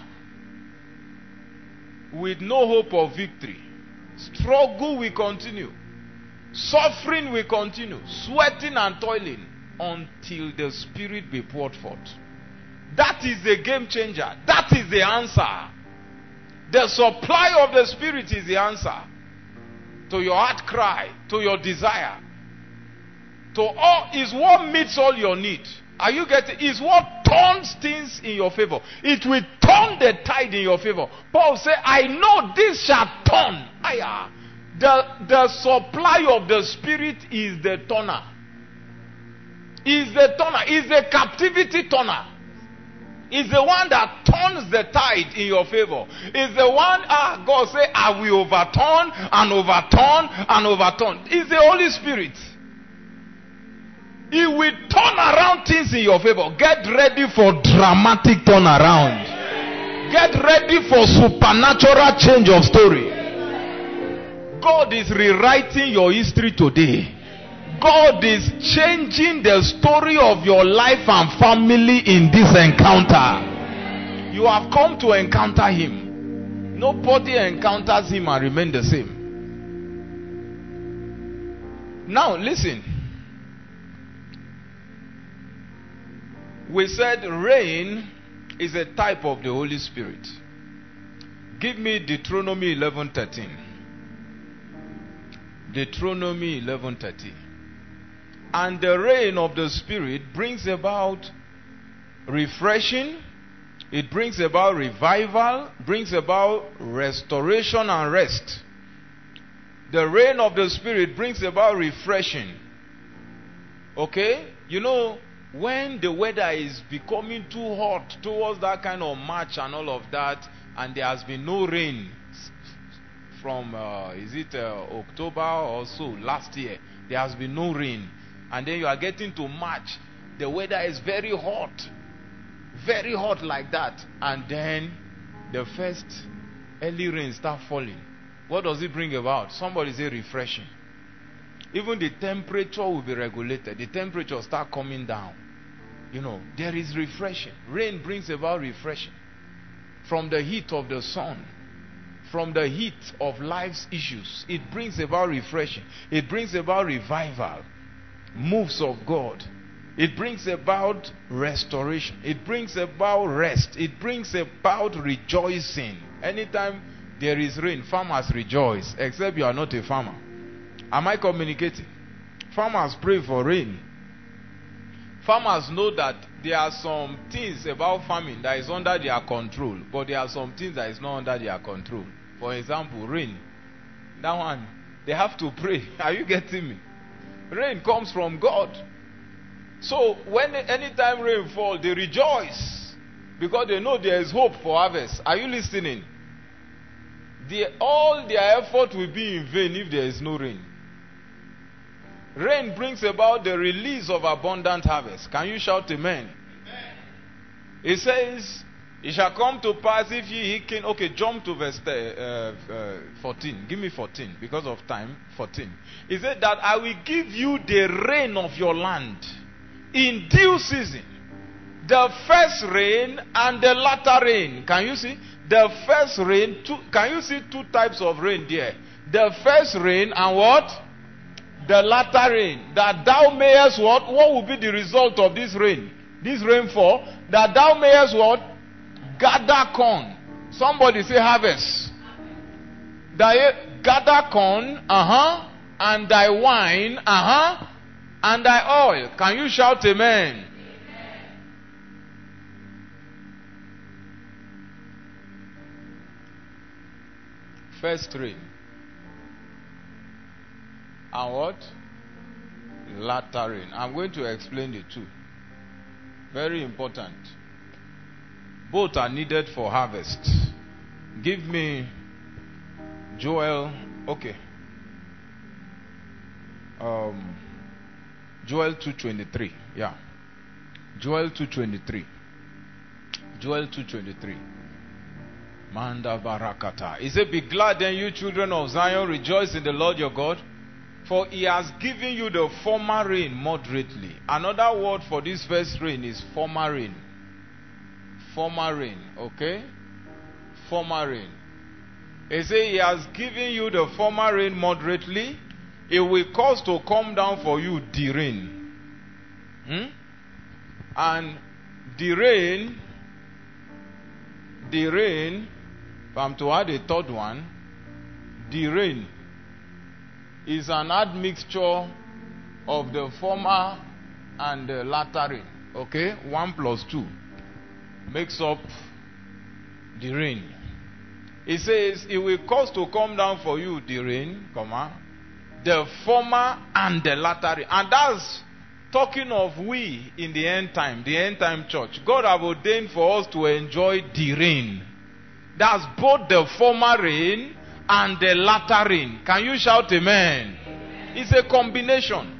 with no hope of victory. Struggle will continue. Suffering will continue, sweating and toiling until the Spirit be poured forth. That is the game changer. That is the answer. The supply of the Spirit is the answer to your heart cry, to your desire. To all is what meets all your need. Are you getting? Is what turns things in your favor. It will turn the tide in your favor. Paul said, I know this shall turn. Aya. The, the supply of the Spirit is the turner. Is the turner. Is the captivity turner. Is the one that turns the tide in your favor. Is the one, ah, God say, I will overturn and overturn and overturn. Is the Holy Spirit. He will turn around things in your favor. Get ready for dramatic turnaround. Get ready for supernatural change of story. God is rewriting your history today. God is changing the story of your life and family in this encounter. You have come to encounter Him. Nobody encounters Him and remain the same. Now listen. We said rain is a type of the Holy Spirit. Give me Deuteronomy eleven thirteen. Deuteronomy eleven thirty. And the rain of the Spirit brings about refreshing, it brings about revival, brings about restoration and rest. The rain of the Spirit brings about refreshing. Okay? You know, when the weather is becoming too hot towards that kind of March and all of that, and there has been no rain from, uh, is it uh, October or so, last year. There has been no rain. And then you are getting to March. The weather is very hot. Very hot like that. And then the first early rain start falling. What does it bring about? Somebody say refreshing. Even the temperature will be regulated. The temperature start coming down. You know, there is refreshing. Rain brings about refreshing. From the heat of the sun. From the heat of life's issues. It brings about refreshing. It brings about revival. Moves of God. It brings about restoration. It brings about rest. It brings about rejoicing. Anytime there is rain, farmers rejoice. Except you are not a farmer. Am I communicating? Farmers pray for rain. Farmers know that there are some things about farming that is under their control. But there are some things that is not under their control. For example, rain. That one, they have to pray. Are you getting me? Rain comes from God. So when anytime rain falls, they rejoice because they know there is hope for harvest. Are you listening? The, all their effort will be in vain if there is no rain. Rain brings about the release of abundant harvest. Can you shout amen? Amen. It says, it shall come to pass if ye hearken. Okay, jump to verse uh, uh, fourteen. Give me fourteen because of time. fourteen. It said that I will give you the rain of your land in due season. The first rain and the latter rain. Can you see? The first rain. Two, can you see two types of rain there? The first rain and what? The latter rain. That thou mayest what? What will be the result of this rain? This rainfall. That thou mayest what? Gather corn. Somebody say harvest. Thy gather corn, uh-huh, and thy wine, uh-huh, and thy oil. Can you shout amen? Amen. First rain. And what? Latter rain. I'm going to explain the two. Very important. Both are needed for harvest. Give me Joel. Okay. Um, Joel two twenty-three. Yeah. Joel two twenty-three. Joel two twenty-three. Manda barakata. He said, be glad then, you children of Zion, rejoice in the Lord your God, for he has given you the former rain moderately. Another word for this first rain is former rain. Former rain, okay? Former rain. He says he has given you the former rain moderately. It will cause to come down for you the rain. Hmm? And the rain, the rain, if I'm to add a third one, the rain is an admixture of the former and the latter rain. Okay? One plus two makes up the rain. It says it will cause to come down for you the rain, comma, the former and the latter rain. And that's talking of we in the end time, the end time church. God have ordained for us to enjoy the rain. That's both the former rain and the latter rain. Can you shout amen? Amen. It's a combination.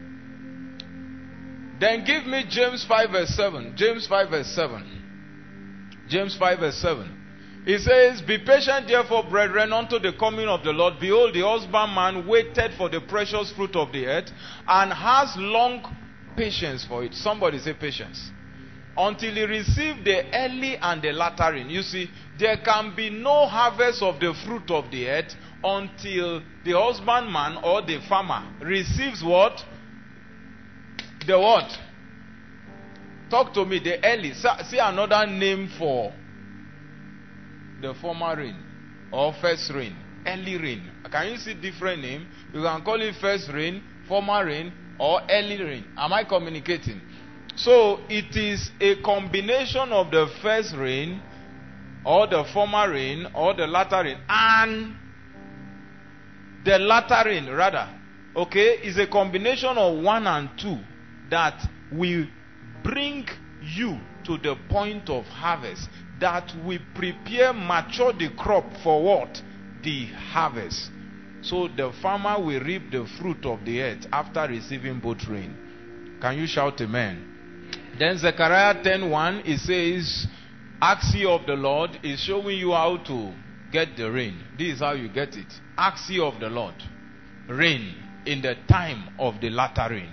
Then give me James five verse seven. James five verse seven. James five verse seven. It says, be patient therefore, brethren, unto the coming of the Lord. Behold, the husbandman waited for the precious fruit of the earth, and has long patience for it. Somebody say patience. Until he receive the early and the latter rain. You see, there can be no harvest of the fruit of the earth until the husbandman or the farmer receives what? The what? Talk to me, the early. See another name for the former rain or first rain. Early rain. Can you see different name? You can call it first rain, former rain, or early rain. Am I communicating? So it is a combination of the first rain or the former rain or the latter rain and the latter rain rather. Okay, is a combination of one and two that will bring you to the point of harvest. that we prepare, mature the crop for what? The harvest. So the farmer will reap the fruit of the earth after receiving both rain. Can you shout amen? Then Zechariah ten one, it says, ask ye of the Lord, is showing you how to get the rain. This is how you get it. Ask ye of the Lord, rain in the time of the latter rain.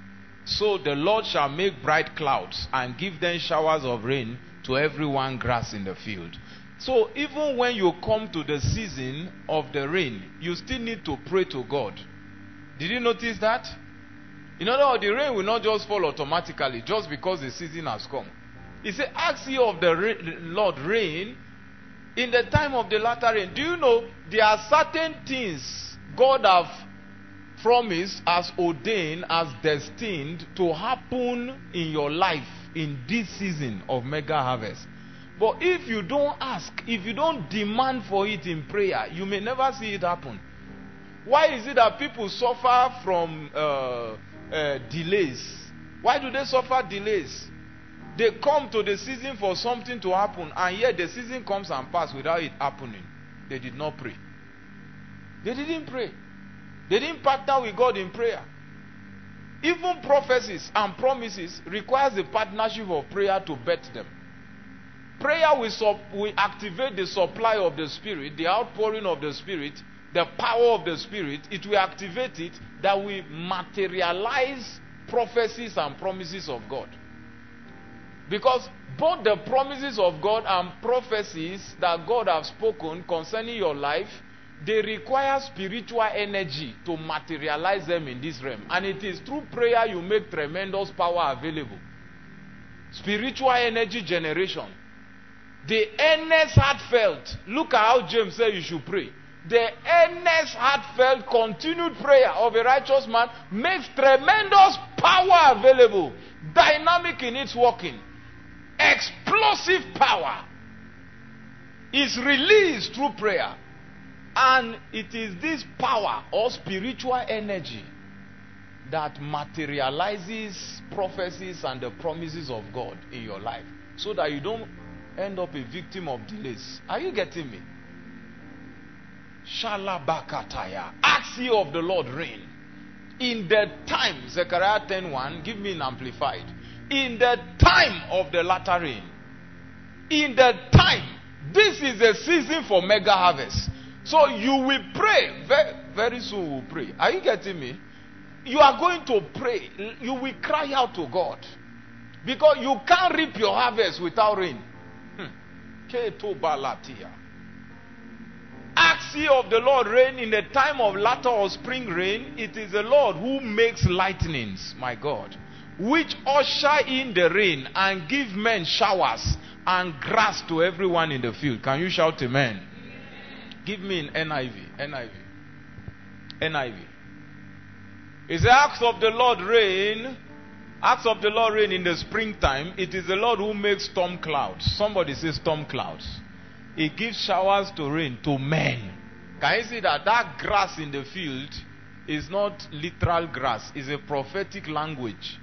So the Lord shall make bright clouds and give them showers of rain to every one grass in the field. So even when you come to the season of the rain, you still need to pray to God. Did you notice that? In other words, the rain will not just fall automatically just because the season has come. He said, ask ye of the Lord rain in the time of the latter rain. Do you know there are certain things God have promised, as ordained, as destined to happen in your life in this season of mega harvest? But if you don't ask, if you don't demand for it in prayer, you may never see it happen. Why is it that people suffer from uh, uh, delays? Why do they suffer delays? They come to the season for something to happen, and yet the season comes and passes without it happening. They did not pray. They didn't pray. They didn't partner with God in prayer. Even prophecies and promises requires the partnership of prayer to bet them. Prayer will, sup- will activate the supply of the Spirit, the outpouring of the Spirit, the power of the Spirit. It will activate it that will materialize prophecies and promises of God. Because both the promises of God and prophecies that God has spoken concerning your life, they require spiritual energy to materialize them in this realm. And it is through prayer you make tremendous power available. Spiritual energy generation. The earnest, heartfelt. Look at how James said you should pray. The earnest, heartfelt, continued prayer of a righteous man makes tremendous power available. Dynamic in its working. Explosive power is released through prayer. And it is this power or spiritual energy that materializes prophecies and the promises of God in your life, so that you don't end up a victim of delays. Are you getting me? Shalabakataya. Ask ye of the Lord rain. In the time, Zechariah ten one, give me an amplified. In the time of the latter rain. In the time. This is a season for mega harvest. So you will pray. Very, very soon we'll pray. Are you getting me? You are going to pray. You will cry out to God. Because you can't reap your harvest without rain. Keto balatia. Ask ye of the Lord rain in the time of latter or spring rain. It is the Lord who makes lightnings, my God, which usher in the rain and give men showers and grass to everyone in the field. Can you shout amen? Give me an N I V. N I V. N I V. It says, ask of the Lord rain. Ask of the Lord rain in the springtime. It is the Lord who makes storm clouds. Somebody says storm clouds. He gives showers to rain to men. Can you see that? That grass in the field is not literal grass. It's a prophetic language.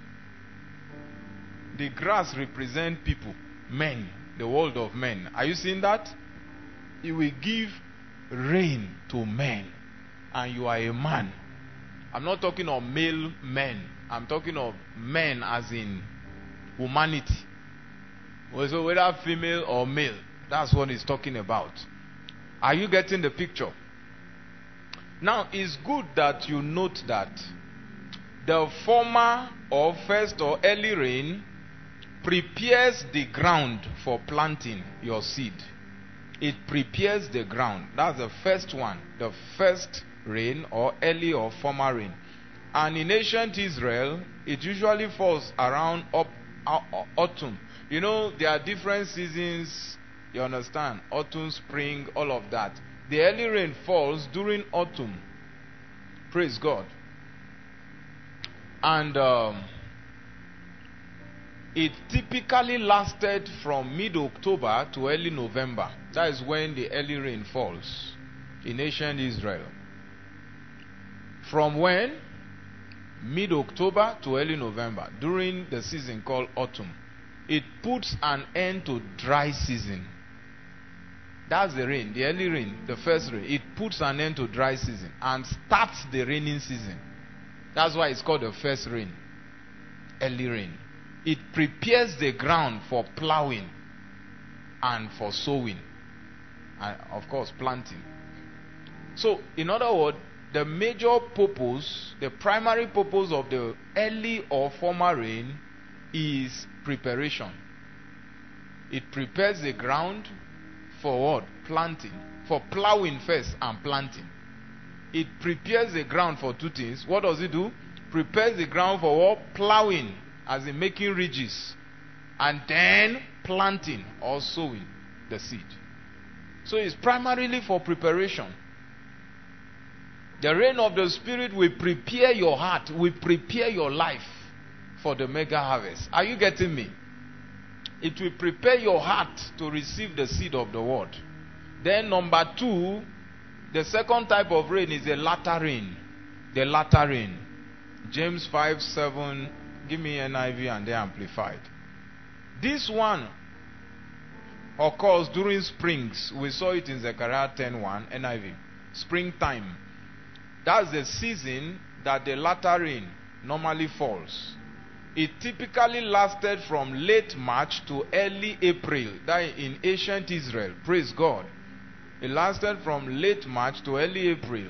The grass represents people. Men. The world of men. Are you seeing that? He will give rain to men, and you are a man. I'm not talking of male men. I'm talking of men as in humanity. So whether female or male, that's what he's talking about. Are you getting the picture? Now, it's good that you note that the former or first or early rain prepares the ground for planting your seed. It prepares the ground. That's the first one. The first rain or early or former rain. And in ancient Israel, it usually falls around up, uh, autumn. You know, there are different seasons. You understand? Autumn, spring, all of that. The early rain falls during autumn. Praise God. And um, it typically lasted from mid-October to early November. That is when the early rain falls in ancient Israel. From when? Mid-October to early November, during the season called autumn. It puts an end to dry season. That's the rain, the early rain, the first rain. It puts an end to dry season and starts the raining season. That's why it's called the first rain, early rain. It prepares the ground for plowing and for sowing, and of course planting. So, in other words, the major purpose, the primary purpose of the early or former rain is preparation. It prepares the ground for what? Planting. For plowing first and planting. It prepares the ground for two things. What does it do? Prepares the ground for what? Plowing, as in making ridges. And then planting or sowing the seed. So it's primarily for preparation. The rain of the Spirit will prepare your heart, will prepare your life for the mega harvest. Are you getting me? It will prepare your heart to receive the seed of the word. Then number two, the second type of rain is the latter rain. The latter rain. James five seven. Give me N I V and then Amplified. This one occurs during springs. We saw it in Zechariah ten one, N I V. Springtime. That's the season that the latter rain normally falls. It typically lasted from late March to early April. That in ancient Israel. Praise God. It lasted from late March to early April.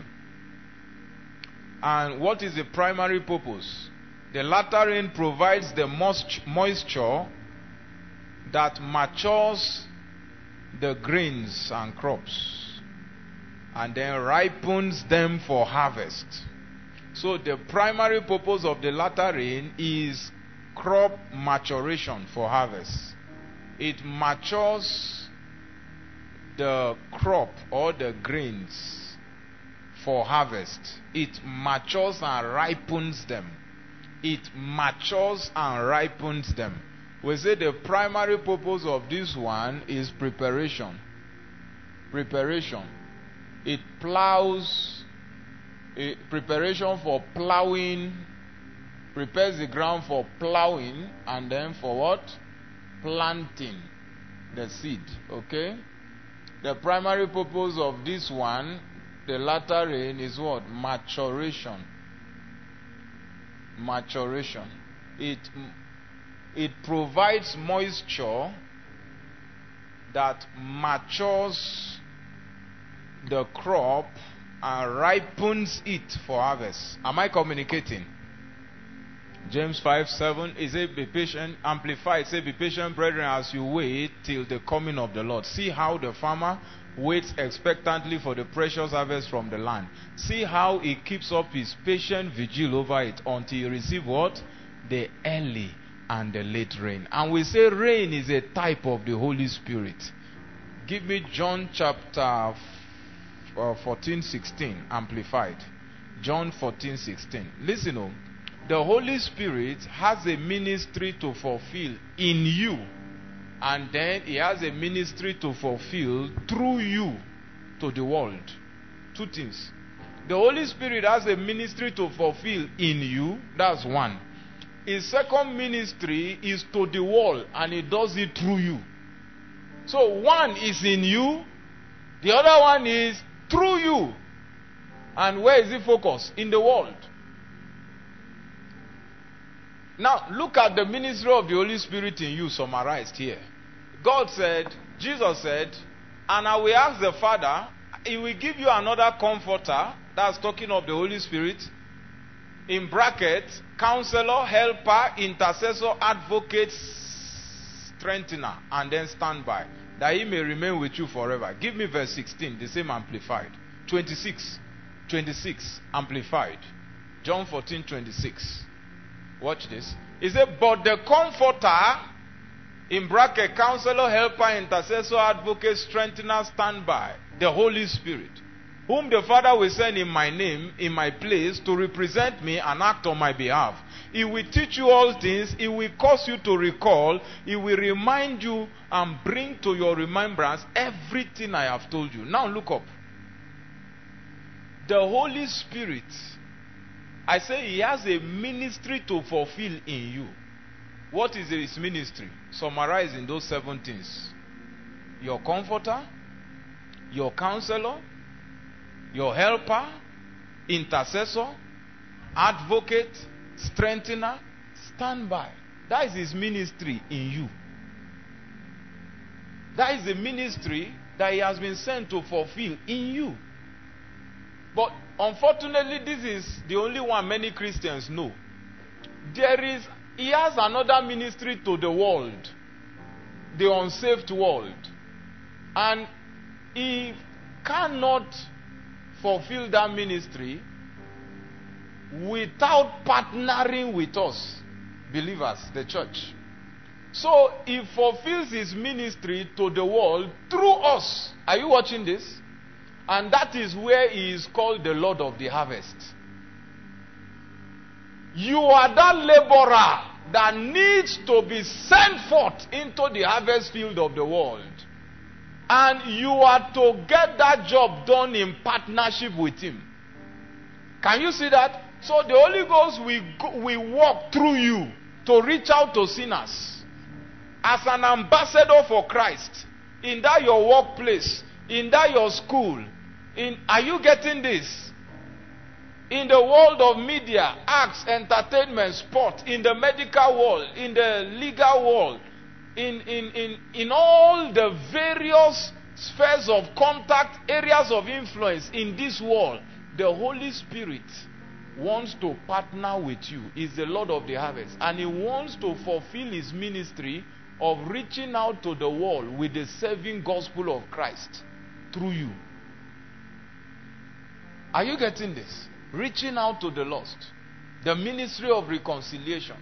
And what is the primary purpose? The latter rain provides the moisture that matures the grains and crops and then ripens them for harvest. So the primary purpose of the latter rain is crop maturation for harvest. It matures the crop or the grains for harvest. It matures and ripens them. It matures and ripens them. We say the primary purpose of this one is preparation. Preparation. It plows, a preparation for plowing, prepares the ground for plowing, and then for what? Planting the seed. Okay? The primary purpose of this one, the latter rain, is what? Maturation. Maturation. It, it provides moisture that matures the crop and ripens it for harvest. Am I communicating? James five seven, is it be patient? Amplified, say be patient, brethren, as you wait till the coming of the Lord. See how the farmer waits expectantly for the precious harvest from the land. See how he keeps up his patient vigil over it until he receive what? The early and the late rain. And we say rain is a type of the Holy Spirit. Give me John chapter fourteen sixteen, Amplified. John fourteen sixteen. Listen, oh, the Holy Spirit has a ministry to fulfill in you, and then he has a ministry to fulfill through you to the world. Two things. The Holy Spirit has a ministry to fulfill in you. That's one. His second ministry is to the world, and he does it through you. So one is in you, the other one is through you. And where is it focused? In the world. Now, look at the ministry of the Holy Spirit in you summarized here. God said, Jesus said, and I will ask the Father, he will give you another comforter. That's talking of the Holy Spirit. In brackets, counselor, helper, intercessor, advocate, strengthener, and then standby, that he may remain with you forever. Give me verse sixteen, the same Amplified. twenty-six. twenty-six, Amplified. John fourteen twenty-six. Watch this. He said, but the comforter, in bracket, counselor, helper, intercessor, advocate, strengthener, standby, the Holy Spirit, whom the Father will send in my name, in my place, to represent me and act on my behalf. He will teach you all things. He will cause you to recall. He will remind you and bring to your remembrance everything I have told you. Now look up. The Holy Spirit, I say he has a ministry to fulfill in you. What is his ministry? Summarized in those seven things. Your comforter, your counselor, your helper, intercessor, advocate, strengthener, standby. That is his ministry in you. That is the ministry that he has been sent to fulfill in you. But unfortunately, this is the only one many Christians know. There is, he has another ministry to the world, the unsaved world. And he cannot fulfill that ministry without partnering with us, believers, the church. So he fulfills his ministry to the world through us. Are you watching this? And that is where he is called the Lord of the harvest. You are that laborer that needs to be sent forth into the harvest field of the world. And you are to get that job done in partnership with him. Can you see that? So the Holy Ghost will, go, will walk through you to reach out to sinners. As an ambassador for Christ. In that your workplace. In that your school. In, are you getting this? In the world of media, arts, entertainment, sport, in the medical world, in the legal world, in, in, in, in all the various spheres of contact, areas of influence in this world, the Holy Spirit wants to partner with you. He's the Lord of the harvest. And he wants to fulfill his ministry of reaching out to the world with the saving gospel of Christ through you. Are you getting this? Reaching out to the lost. The ministry of reconciliation.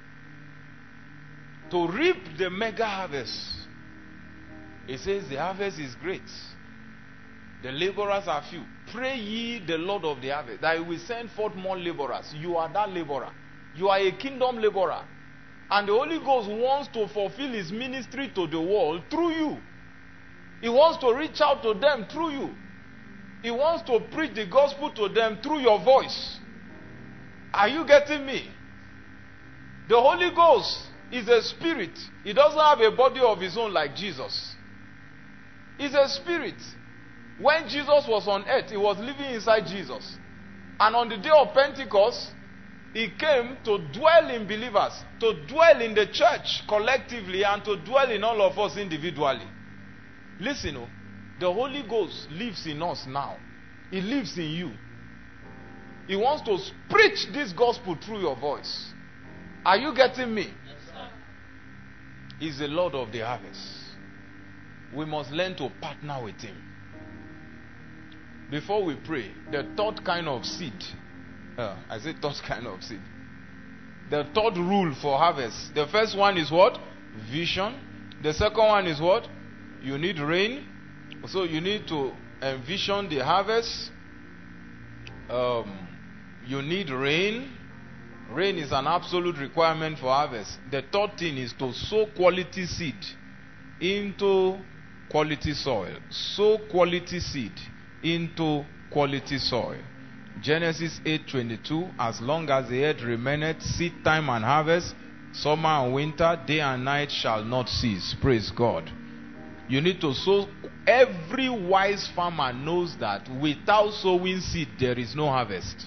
To reap the mega harvest. It says the harvest is great. The laborers are few. Pray ye the Lord of the harvest that he will send forth more laborers. You are that laborer. You are a kingdom laborer. And the Holy Ghost wants to fulfill his ministry to the world through you. He wants to reach out to them through you. He wants to preach the gospel to them through your voice. Are you getting me? The Holy Ghost is a spirit. He doesn't have a body of his own like Jesus. He's a spirit. When Jesus was on earth, he was living inside Jesus. And on the day of Pentecost, he came to dwell in believers, to dwell in the church collectively, and to dwell in all of us individually. Listen, oh, the Holy Ghost lives in us now. He lives in you. He wants to preach this gospel through your voice. Are you getting me? Yes, sir. He's the Lord of the harvest. We must learn to partner with him. Before we pray, the third kind of seed. Uh, I say third kind of seed. The third rule for harvest. The first one is what? Vision. The second one is what? You need rain. So you need to envision the harvest. Um, you need rain. Rain is an absolute requirement for harvest. The third thing is to sow quality seed into quality soil. Sow quality seed into quality soil. Genesis eight twenty-two. As long as the earth remaineth, seed time and harvest, summer and winter, day and night shall not cease. Praise God. You need to sow. Every wise farmer knows that without sowing seed, there is no harvest.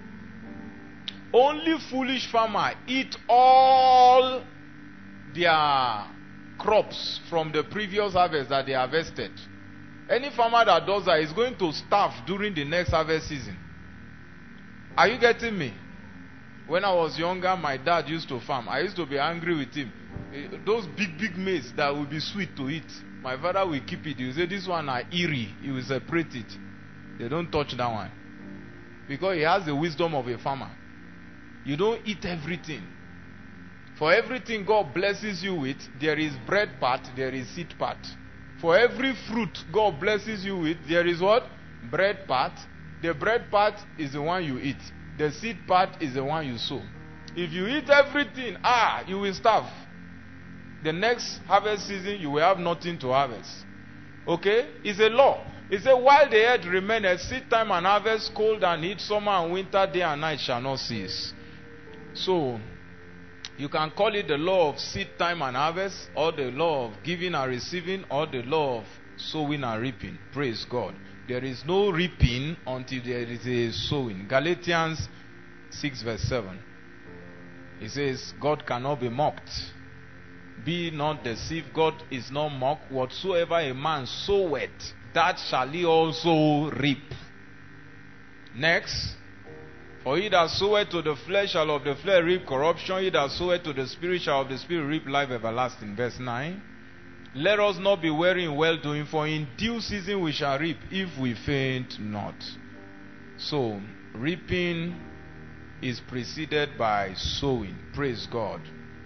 Only foolish farmers eat all their crops from the previous harvest that they harvested. Any farmer that does that is going to starve during the next harvest season. Are you getting me? When I was younger, my dad used to farm. I used to be angry with him. Those big, big maize that would be sweet to eat, my father will keep it. He will say, this one are eerie. He will separate it. They don't touch that one. Because he has the wisdom of a farmer. You don't eat everything. For everything God blesses you with, there is bread part, there is seed part. For every fruit God blesses you with, there is what? Bread part. The bread part is the one you eat. The seed part is the one you sow. If you eat everything, ah, you will starve. The next harvest season, you will have nothing to harvest. Okay? It's a law. It says, while the earth remaineth, seed time and harvest, cold and heat, summer and winter, day and night shall not cease. So, You can call it the law of seed time and harvest, or the law of giving and receiving, or the law of sowing and reaping. Praise God. There is no reaping until there is a sowing. Galatians six verse seven. It says, God cannot be mocked. Be not deceived, God is not mocked. Whatsoever a man soweth, that shall he also reap. Next. For he that soweth to the flesh shall of the flesh reap corruption. He that soweth to the spirit shall of the spirit reap life everlasting. Verse nine. Let us not be weary in well doing, for in due season we shall reap, if we faint not. So, reaping is preceded by sowing. Praise God.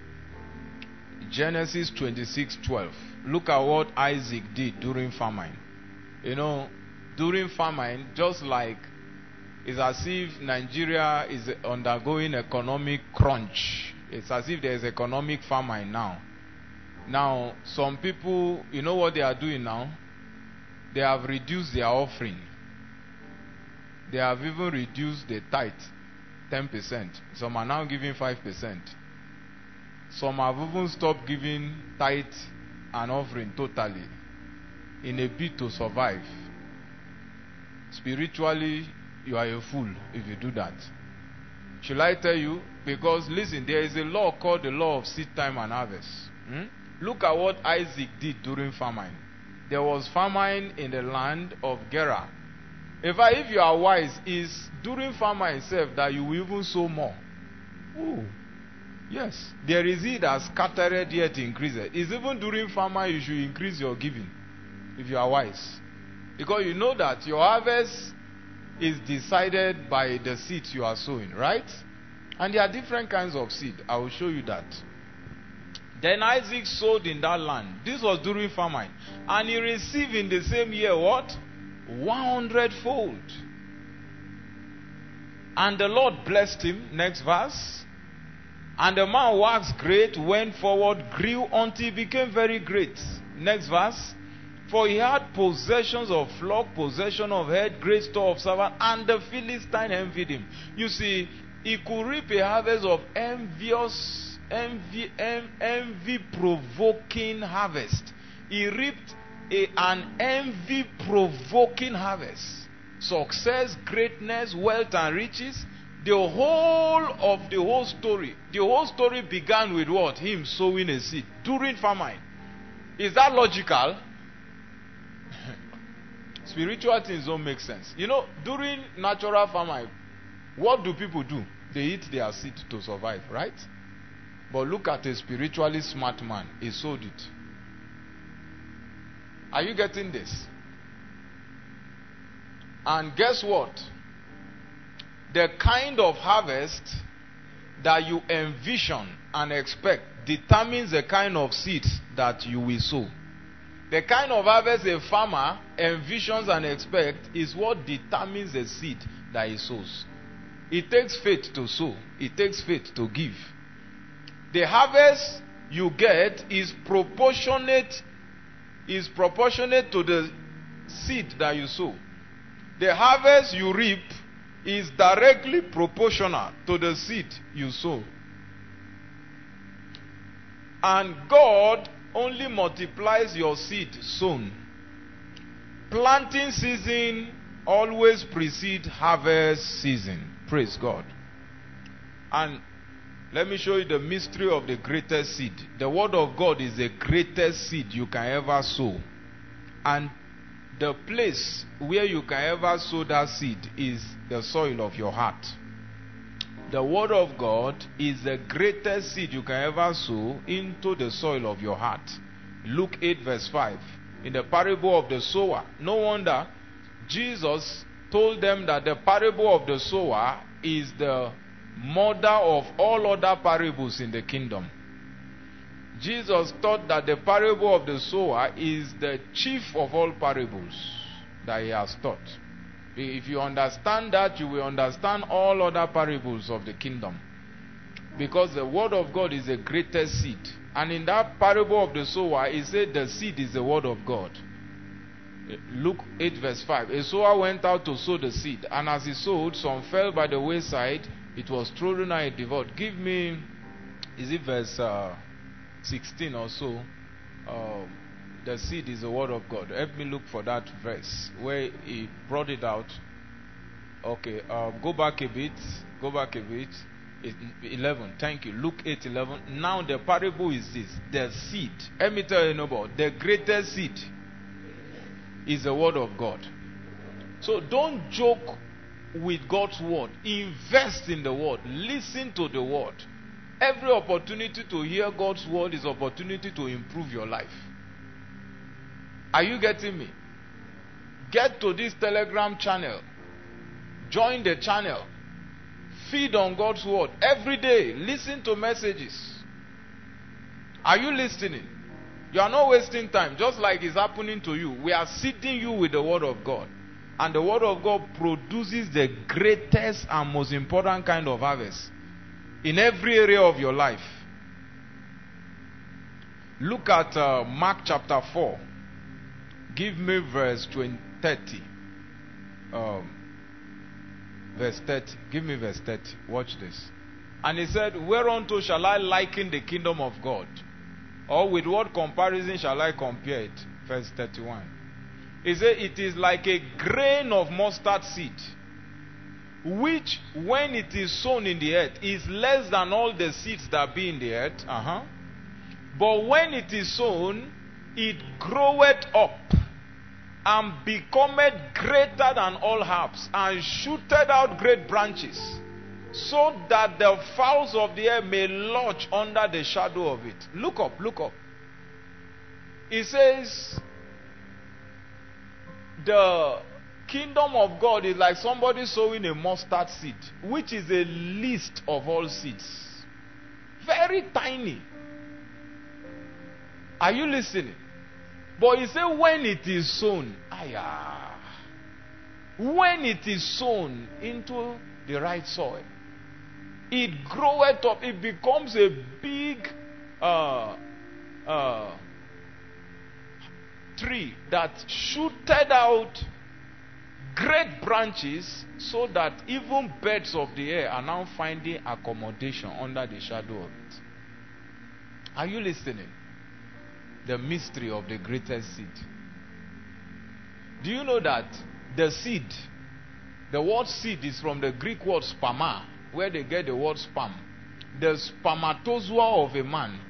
Genesis twenty-six twelve. Look at what Isaac did during famine. You know, during famine, just like it's as if Nigeria is undergoing economic crunch. It's as if there is economic famine now. Now, some people, you know what they are doing now? They have reduced their offering. They have even reduced the tithe, ten percent. Some are now giving five percent. Some have even stopped giving tithe and offering totally in a bid to survive. Spiritually, you are a fool if you do that. Shall I tell you? Because listen, there is a law called the law of seed time and harvest. Hmm? Look at what Isaac did during famine. There was famine in the land of Gerar. In fact, if you are wise, it's during famine itself that you will even sow more. Ooh. Yes. There is he that scattered yet increased. It's even during famine you should increase your giving, if you are wise. Because you know that your harvest is decided by the seeds you are sowing, right? And there are different kinds of seed. I will show you that. Then Isaac sowed in that land. This was during famine. And he received in the same year what? one hundred fold. And the Lord blessed him. Next verse. And the man waxed great, went forward, grew until he became very great. Next verse. For he had possessions of flock, possession of herd, great store of servants, and the Philistine envied him. You see, he could reap a harvest of envious Envy, en, envy-provoking harvest. He reaped a, an envy-provoking harvest. Success, greatness, wealth, and riches. The whole of the whole story. The whole story began with what? Him sowing a seed during famine. Is that logical? Spiritual things don't make sense. You know, during natural famine, what do people do? They eat their seed to survive, right? But look at a spiritually smart man. He sowed it. Are you getting this? And guess what? The kind of harvest that you envision and expect determines the kind of seeds that you will sow. The kind of harvest a farmer envisions and expects is what determines the seed that he sows. It takes faith to sow. It takes faith to give. The harvest you get is proportionate is proportionate to the seed that you sow. The harvest you reap is directly proportional to the seed you sow. And God only multiplies your seed sown. Planting season always precedes harvest season. Praise God. And let me show you the mystery of the greatest seed. The word of God is the greatest seed you can ever sow. And the place where you can ever sow that seed is the soil of your heart. The word of God is the greatest seed you can ever sow into the soil of your heart. Luke eight verse five. In the parable of the sower. No wonder Jesus told them that the parable of the sower is the mother of all other parables in the kingdom. Jesus taught that the parable of the sower is the chief of all parables that he has taught. If you understand that, you will understand all other parables of the kingdom. Because the word of God is the greatest seed. And in that parable of the sower, he said the seed is the word of God. Luke eight verse five. A sower went out to sow the seed, and as he sowed, some fell by the wayside. It was trodden and devoured. Give me Is it verse uh, sixteen or so? Um, the seed is the word of God. Help me look for that verse where he brought it out. Okay, um, go back a bit. Go back a bit. eleven. Thank you. Luke eight eleven. Now the parable is this: the seed. Let me tell you about the greatest seed is the word of God. So don't joke with God's word. Invest in the word. Listen to the word. Every opportunity to hear God's word is opportunity to improve your life. Are you getting me? Get to this Telegram channel. Join the channel. Feed on God's word every day. Listen to messages. Are you listening? You are not wasting time, just like it's happening to you. We are seeding you with the word of God. And the word of God produces the greatest and most important kind of harvest in every area of your life. Look at uh, Mark chapter four. Give me verse twenty, thirty. Um, verse thirty. Give me verse thirty. Watch this. And he said, whereunto shall I liken the kingdom of God? Or with what comparison shall I compare it? Verse thirty-one. He said, it is like a grain of mustard seed, which when it is sown in the earth is less than all the seeds that be in the earth. Uh-huh. But when it is sown, it groweth up and becometh greater than all herbs, and shooteth out great branches, so that the fowls of the air may lodge under the shadow of it. Look up, look up. It says, the kingdom of God is like somebody sowing a mustard seed, which is the least of all seeds. Very tiny. Are you listening? But he said, when it is sown, ayah, when it is sown into the right soil, it groweth up, it becomes a big uh, uh, tree that shooted out great branches, so that even birds of the air are now finding accommodation under the shadow of it. Are you listening? The mystery of the greatest seed. Do you know that the seed, the word seed is from the Greek word sperma, where they get the word sperm. The spermatozoa of a man,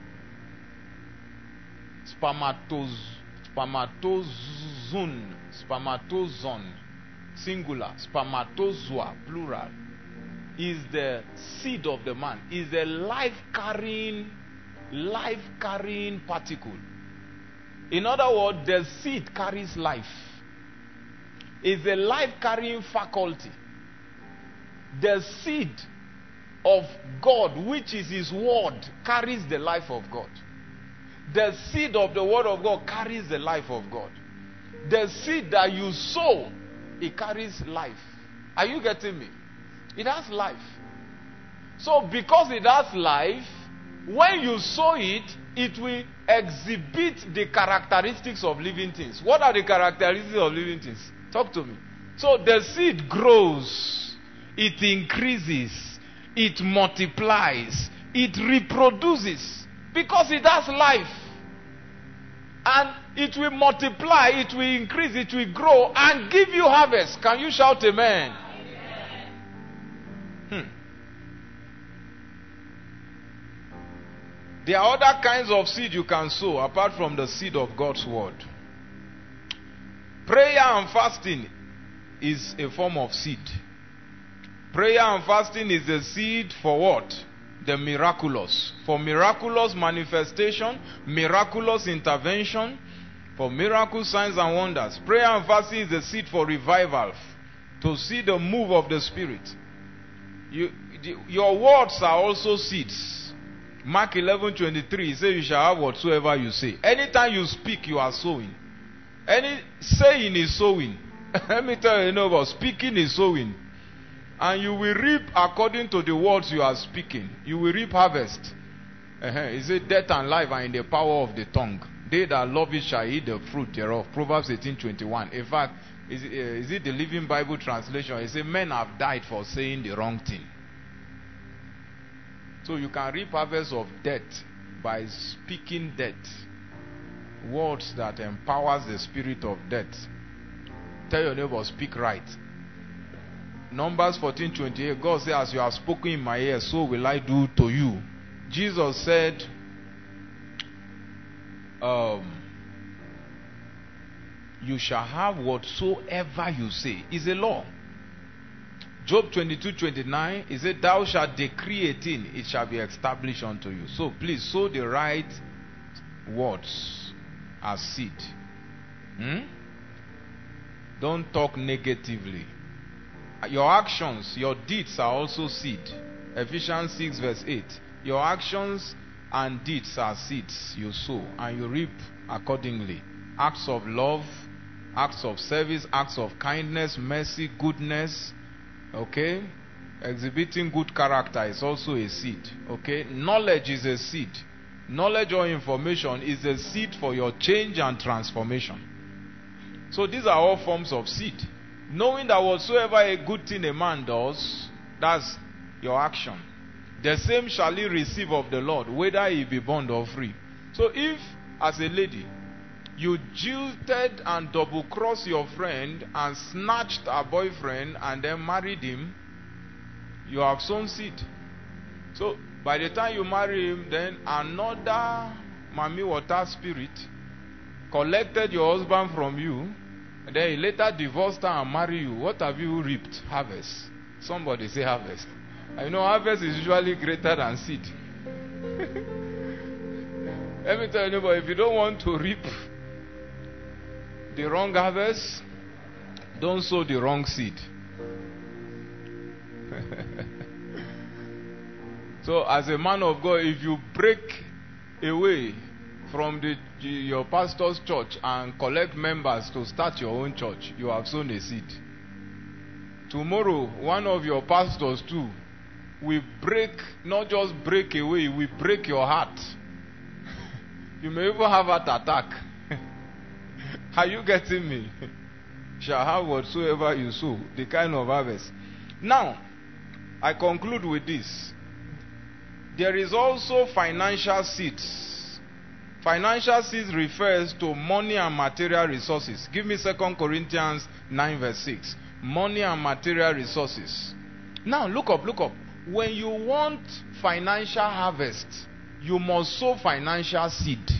spermatoz, spermatozoon, spermatozon, singular, spermatozoa, plural, is the seed of the man, is a life-carrying, life-carrying particle. In other words, the seed carries life. It's a life-carrying faculty. The seed of God, which is His word, carries the life of God. The seed of the word of God carries the life of God. The seed that you sow, it carries life. Are you getting me? It has life. So because it has life, when you sow it, it will exhibit the characteristics of living things. What are the characteristics of living things? Talk to me. So the seed grows, it increases, it multiplies, it reproduces, because it has life. And it will multiply, it will increase, it will grow and give you harvest. Can you shout amen? Hmm. There are other kinds of seed you can sow apart from the seed of God's word. Prayer and fasting is a form of seed. Prayer and fasting is the seed for what? The miraculous. For miraculous manifestation, miraculous intervention, for miracle signs and wonders. Prayer and fasting is the seed for revival, to see the move of the Spirit. You, your words are also seeds. Mark eleven twenty-three says, you shall have whatsoever you say. Anytime you speak, you are sowing. Any saying is sowing. Let me tell you, you know about speaking is sowing. And you will reap according to the words you are speaking. You will reap harvest. Uh-huh. It says, death and life are in the power of the tongue. They that love it shall eat the fruit thereof. Proverbs eighteen twenty-one. In fact, is it, uh, is it the Living Bible translation? It says, men have died for saying the wrong thing. So you can reap harvest of death by speaking death. Words that empowers the spirit of death. Tell your neighbor, speak right. Numbers fourteen twenty-eight, God says, as you have spoken in my ear, so will I do to you. Jesus said, um, you shall have whatsoever you say. Is a law. Job twenty-two twenty-nine, he said, thou shalt decree a thing, it shall be established unto you. So please sow the right words as seed. Hmm? Don't talk negatively. Your actions, your deeds are also seed. Ephesians six verse eight. Your actions and deeds are seeds you sow, and you reap accordingly. Acts of love, acts of service, acts of kindness, mercy, goodness. Okay? Exhibiting good character is also a seed. Okay? Knowledge is a seed. Knowledge or information is a seed for your change and transformation. So these are all forms of seed. Knowing that whatsoever a good thing a man does, that's your action. The same shall he receive of the Lord, whether he be bond or free. So if, as a lady, you jilted and double-crossed your friend and snatched her boyfriend and then married him, you have sown seed. So by the time you marry him, then another Mami Water spirit collected your husband from you, and then he later divorced her and married you. What have you reaped? Harvest. Somebody say harvest. I know harvest is usually greater than seed. Let me tell you, but if you don't want to reap the wrong harvest, don't sow the wrong seed. So as a man of God, if you break away from the, your pastor's church and collect members to start your own church, you have sown a seed. Tomorrow, one of your pastors too will break, not just break away, will break your heart. You may even have an attack. Are you getting me? Shall have whatsoever you sow, the kind of harvest. Now, I conclude with this. There is also financial seeds. Financial seeds refers to money and material resources. Give me Second Corinthians nine verse six. Money and material resources. Now look up, look up. When you want financial harvest, you must sow financial seed.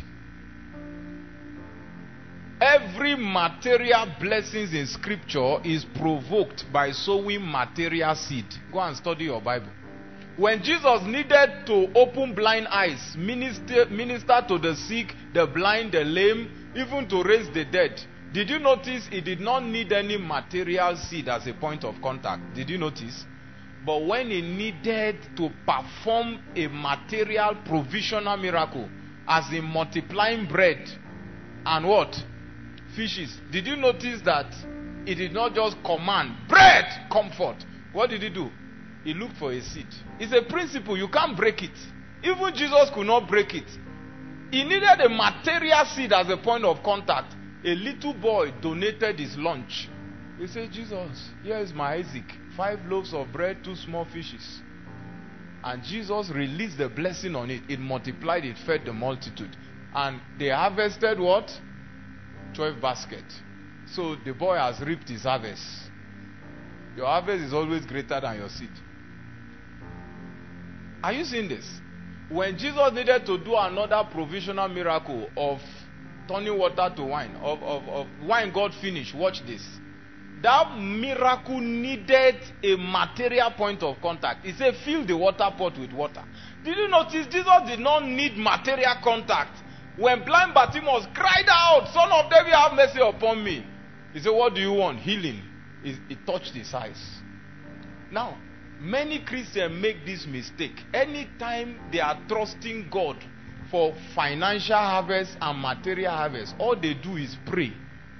Every material blessings in scripture is provoked by sowing material seed. Go and study your Bible. When Jesus needed to open blind eyes, minister, minister to the sick, the blind, the lame, even to raise the dead, did you notice he did not need any material seed as a point of contact? Did you notice? But when he needed to perform a material provisional miracle, as in multiplying bread and what? Fishes. Did you notice that he did not just command, bread, comfort? What did he do? He looked for a seed. It's a principle. You can't break it. Even Jesus could not break it. He needed a material seed as a point of contact. A little boy donated his lunch. He said, Jesus, here is my Isaac. Five loaves of bread, two small fishes. And Jesus released the blessing on it. It multiplied, it fed the multitude. And they harvested what? Twelve baskets. So the boy has reaped his harvest. Your harvest is always greater than your seed. Are you seeing this? When Jesus needed to do another provisional miracle of turning water to wine, of, of, of wine got finished, watch this. That miracle needed a material point of contact. He said, fill the water pot with water. Did you notice Jesus did not need material contact? When blind Bartimaeus cried out, Son of David, have mercy upon me. He said, what do you want? Healing. He, he touched his eyes. Now, many Christians make this mistake. Anytime they are trusting God for financial harvest and material harvest, all they do is pray.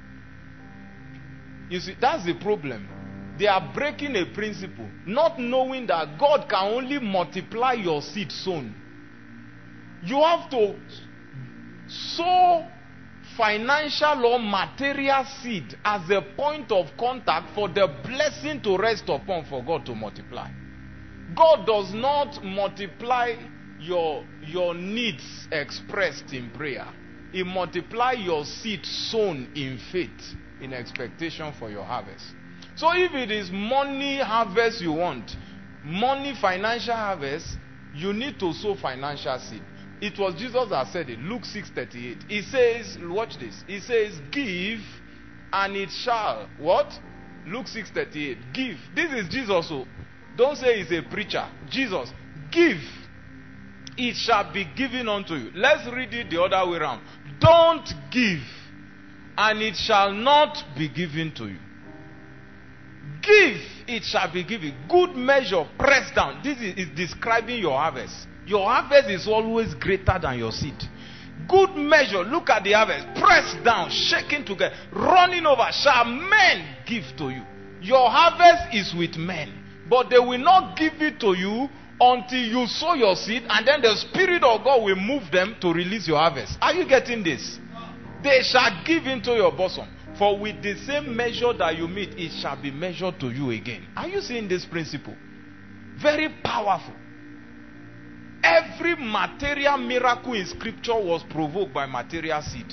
You see, that's the problem. They are breaking a principle, not knowing that God can only multiply your seed sown. You have to sow financial or material seed as a point of contact for the blessing to rest upon, for God to multiply. God does not multiply your, your needs expressed in prayer. He multiply your seed sown in faith, in expectation for your harvest. So if it is money harvest you want, money financial harvest, you need to sow financial seed. It was Jesus that said it. Luke six thirty-eight. He says, watch this. He says, give and it shall. What? Luke six thirty-eight. Give. This is Jesus. So don't say he's a preacher. Jesus. Give. It shall be given unto you. Let's read it the other way around. Don't give, and it shall not be given to you. Give, it shall be given. Good measure, pressed down. This is, is describing your harvest. Your harvest is always greater than your seed. Good measure, look at the harvest. Pressed down, shaking together, running over, shall men give to you. Your harvest is with men, but they will not give it to you until you sow your seed, and then the Spirit of God will move them to release your harvest. Are you getting this? They shall give into your bosom. For with the same measure that you meet, it shall be measured to you again. Are you seeing this principle? Very powerful. Every material miracle in scripture was provoked by material seed.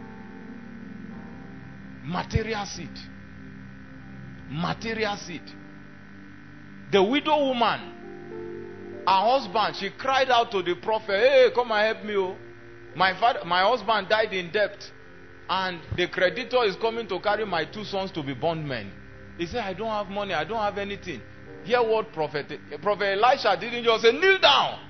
Material seed. Material seed. The widow woman, her husband, she cried out to the prophet, hey, come and help me. Oh. My father, my husband died in debt, and the creditor is coming to carry my two sons to be bondmen. He said, I don't have money, I don't have anything. Hear what prophet, Prophet Elisha didn't just say, kneel down.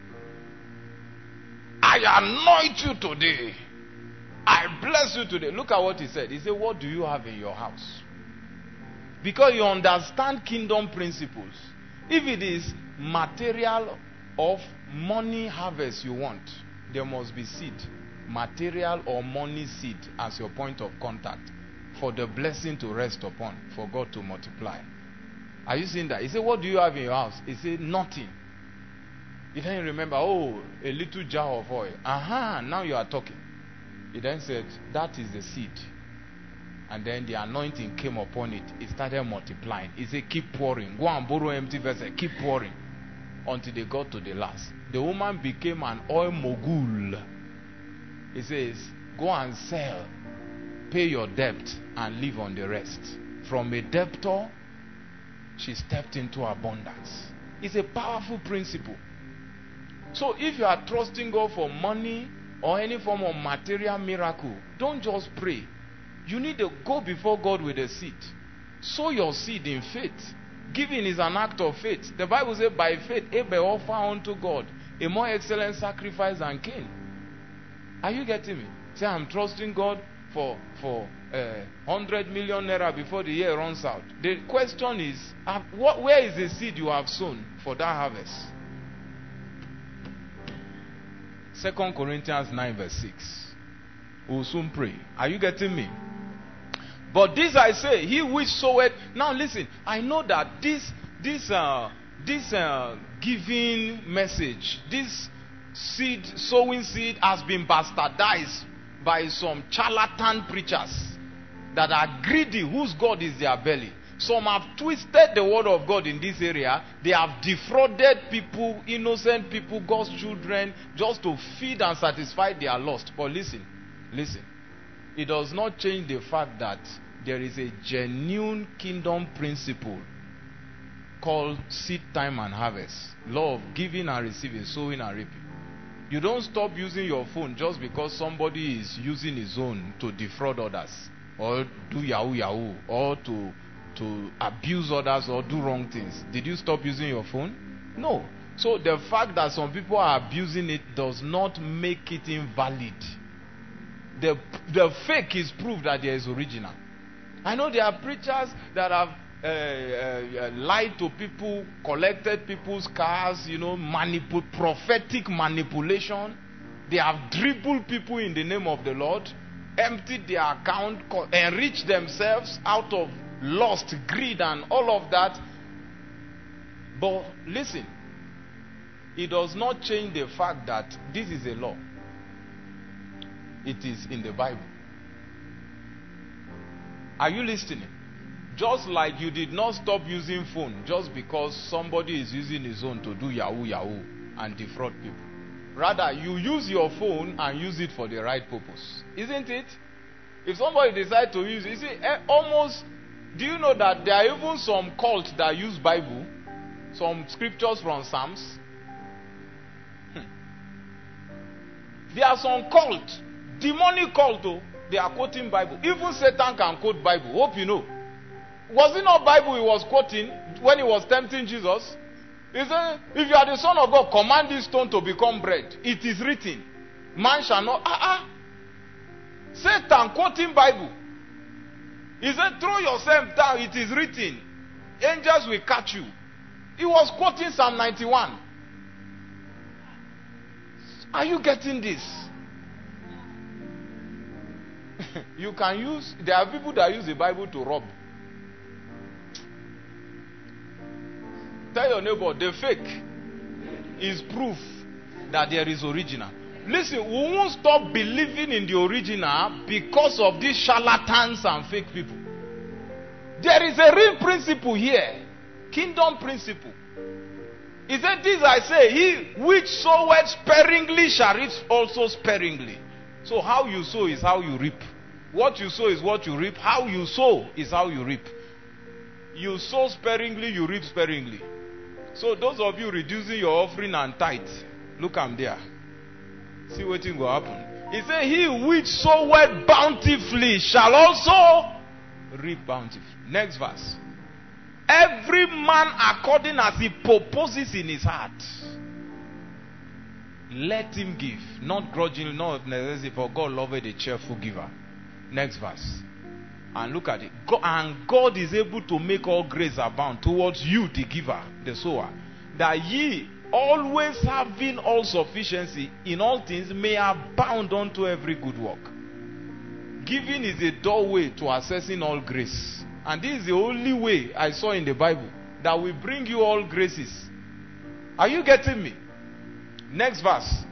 I anoint you today. I bless you today. Look at what he said. He said, what do you have in your house? Because you understand kingdom principles. If it is material of money harvest you want, there must be seed, material or money seed as your point of contact for the blessing to rest upon, for God to multiply. Are you seeing that? He said, what do you have in your house? He said, nothing. He then remember, oh, a little jar of oil. Aha, now you are talking. He then said, that is the seed. And then the anointing came upon it. It started multiplying. He said, keep pouring. Go and borrow empty vessel. Keep pouring. Until they got to the last. The woman became an oil mogul. He says, go and sell. Pay your debt and live on the rest. From a debtor, she stepped into abundance. It's a powerful principle. So if you are trusting God for money or any form of material miracle, don't just pray. You need to go before God with a seed. Sow your seed in faith. Giving is an act of faith. The Bible says, by faith Abel offered unto God a more excellent sacrifice than Cain. Are you getting me? Say, I'm trusting God for for uh, one hundred million naira before the year runs out. The question is, uh, what, where is the seed you have sown for that harvest? Second Corinthians nine verse six. We'll soon pray. Are you getting me? But this I say, he which soweth. Now listen, I know that this this uh, this uh, giving message, this seed sowing seed has been bastardized by some charlatan preachers that are greedy, whose God is their belly. Some have twisted the word of God in this area. They have defrauded people, innocent people, God's children, just to feed and satisfy their lust. But listen, listen. It does not change the fact that there is a genuine kingdom principle called seed time and harvest. Law of giving and receiving, sowing and reaping. You don't stop using your phone just because somebody is using his own to defraud others, or do yahoo yahoo, or to to abuse others or do wrong things. Did you stop using your phone? No. So the fact that some people are abusing it does not make it invalid. The, the fake is proof that there is original. I know there are preachers that have uh, uh, lied to people, collected people's cars, you know, manipul- prophetic manipulation. They have dribbled people in the name of the Lord, emptied their account, co- enriched themselves out of lust, greed, and all of that. But listen, it does not change the fact that this is a law. It is in the Bible. Are you listening? Just like you did not stop using phone just because somebody is using his own to do yahoo yahoo and defraud people. Rather, you use your phone and use it for the right purpose. Isn't it? If somebody decides to use it, you see, eh, almost, do you know that there are even some cults that use Bible? Some scriptures from Psalms. Hmm. There are some cults, demonic cult, though, they are quoting Bible. Even Satan can quote Bible. Hope you know. Was it not Bible he was quoting when he was tempting Jesus? He said, if you are the Son of God, command this stone to become bread. It is written, man shall not. Ah, ah. Satan quoting Bible. He said, throw yourself down, it is written. Angels will catch you. He was quoting Psalm ninety-one. Are you getting this? You can use, there are people that use the Bible to rob. Tell your neighbor, the fake is proof that there is original. Listen, we won't stop believing in the original because of these charlatans and fake people. There is a real principle here. Kingdom principle. He said, this I say, he which soweth sparingly shall reap also sparingly. So how you sow is how you reap. What you sow is what you reap. How you sow is how you reap. You sow sparingly, you reap sparingly. So those of you reducing your offering and tithe, look, I'm there. See what will happen. He said, he which soweth bountifully shall also reap bountifully. Next verse. Every man according as he purposes in his heart, let him give. Not grudgingly, not necessarily, for God loveth a cheerful giver. Next verse. And look at it. God, and God is able to make all grace abound towards you, the giver, the sower, that ye always having all sufficiency in all things may abound unto every good work. Giving is a doorway to accessing all grace. And this is the only way I saw in the Bible that will bring you all graces. Are you getting me? Next verse.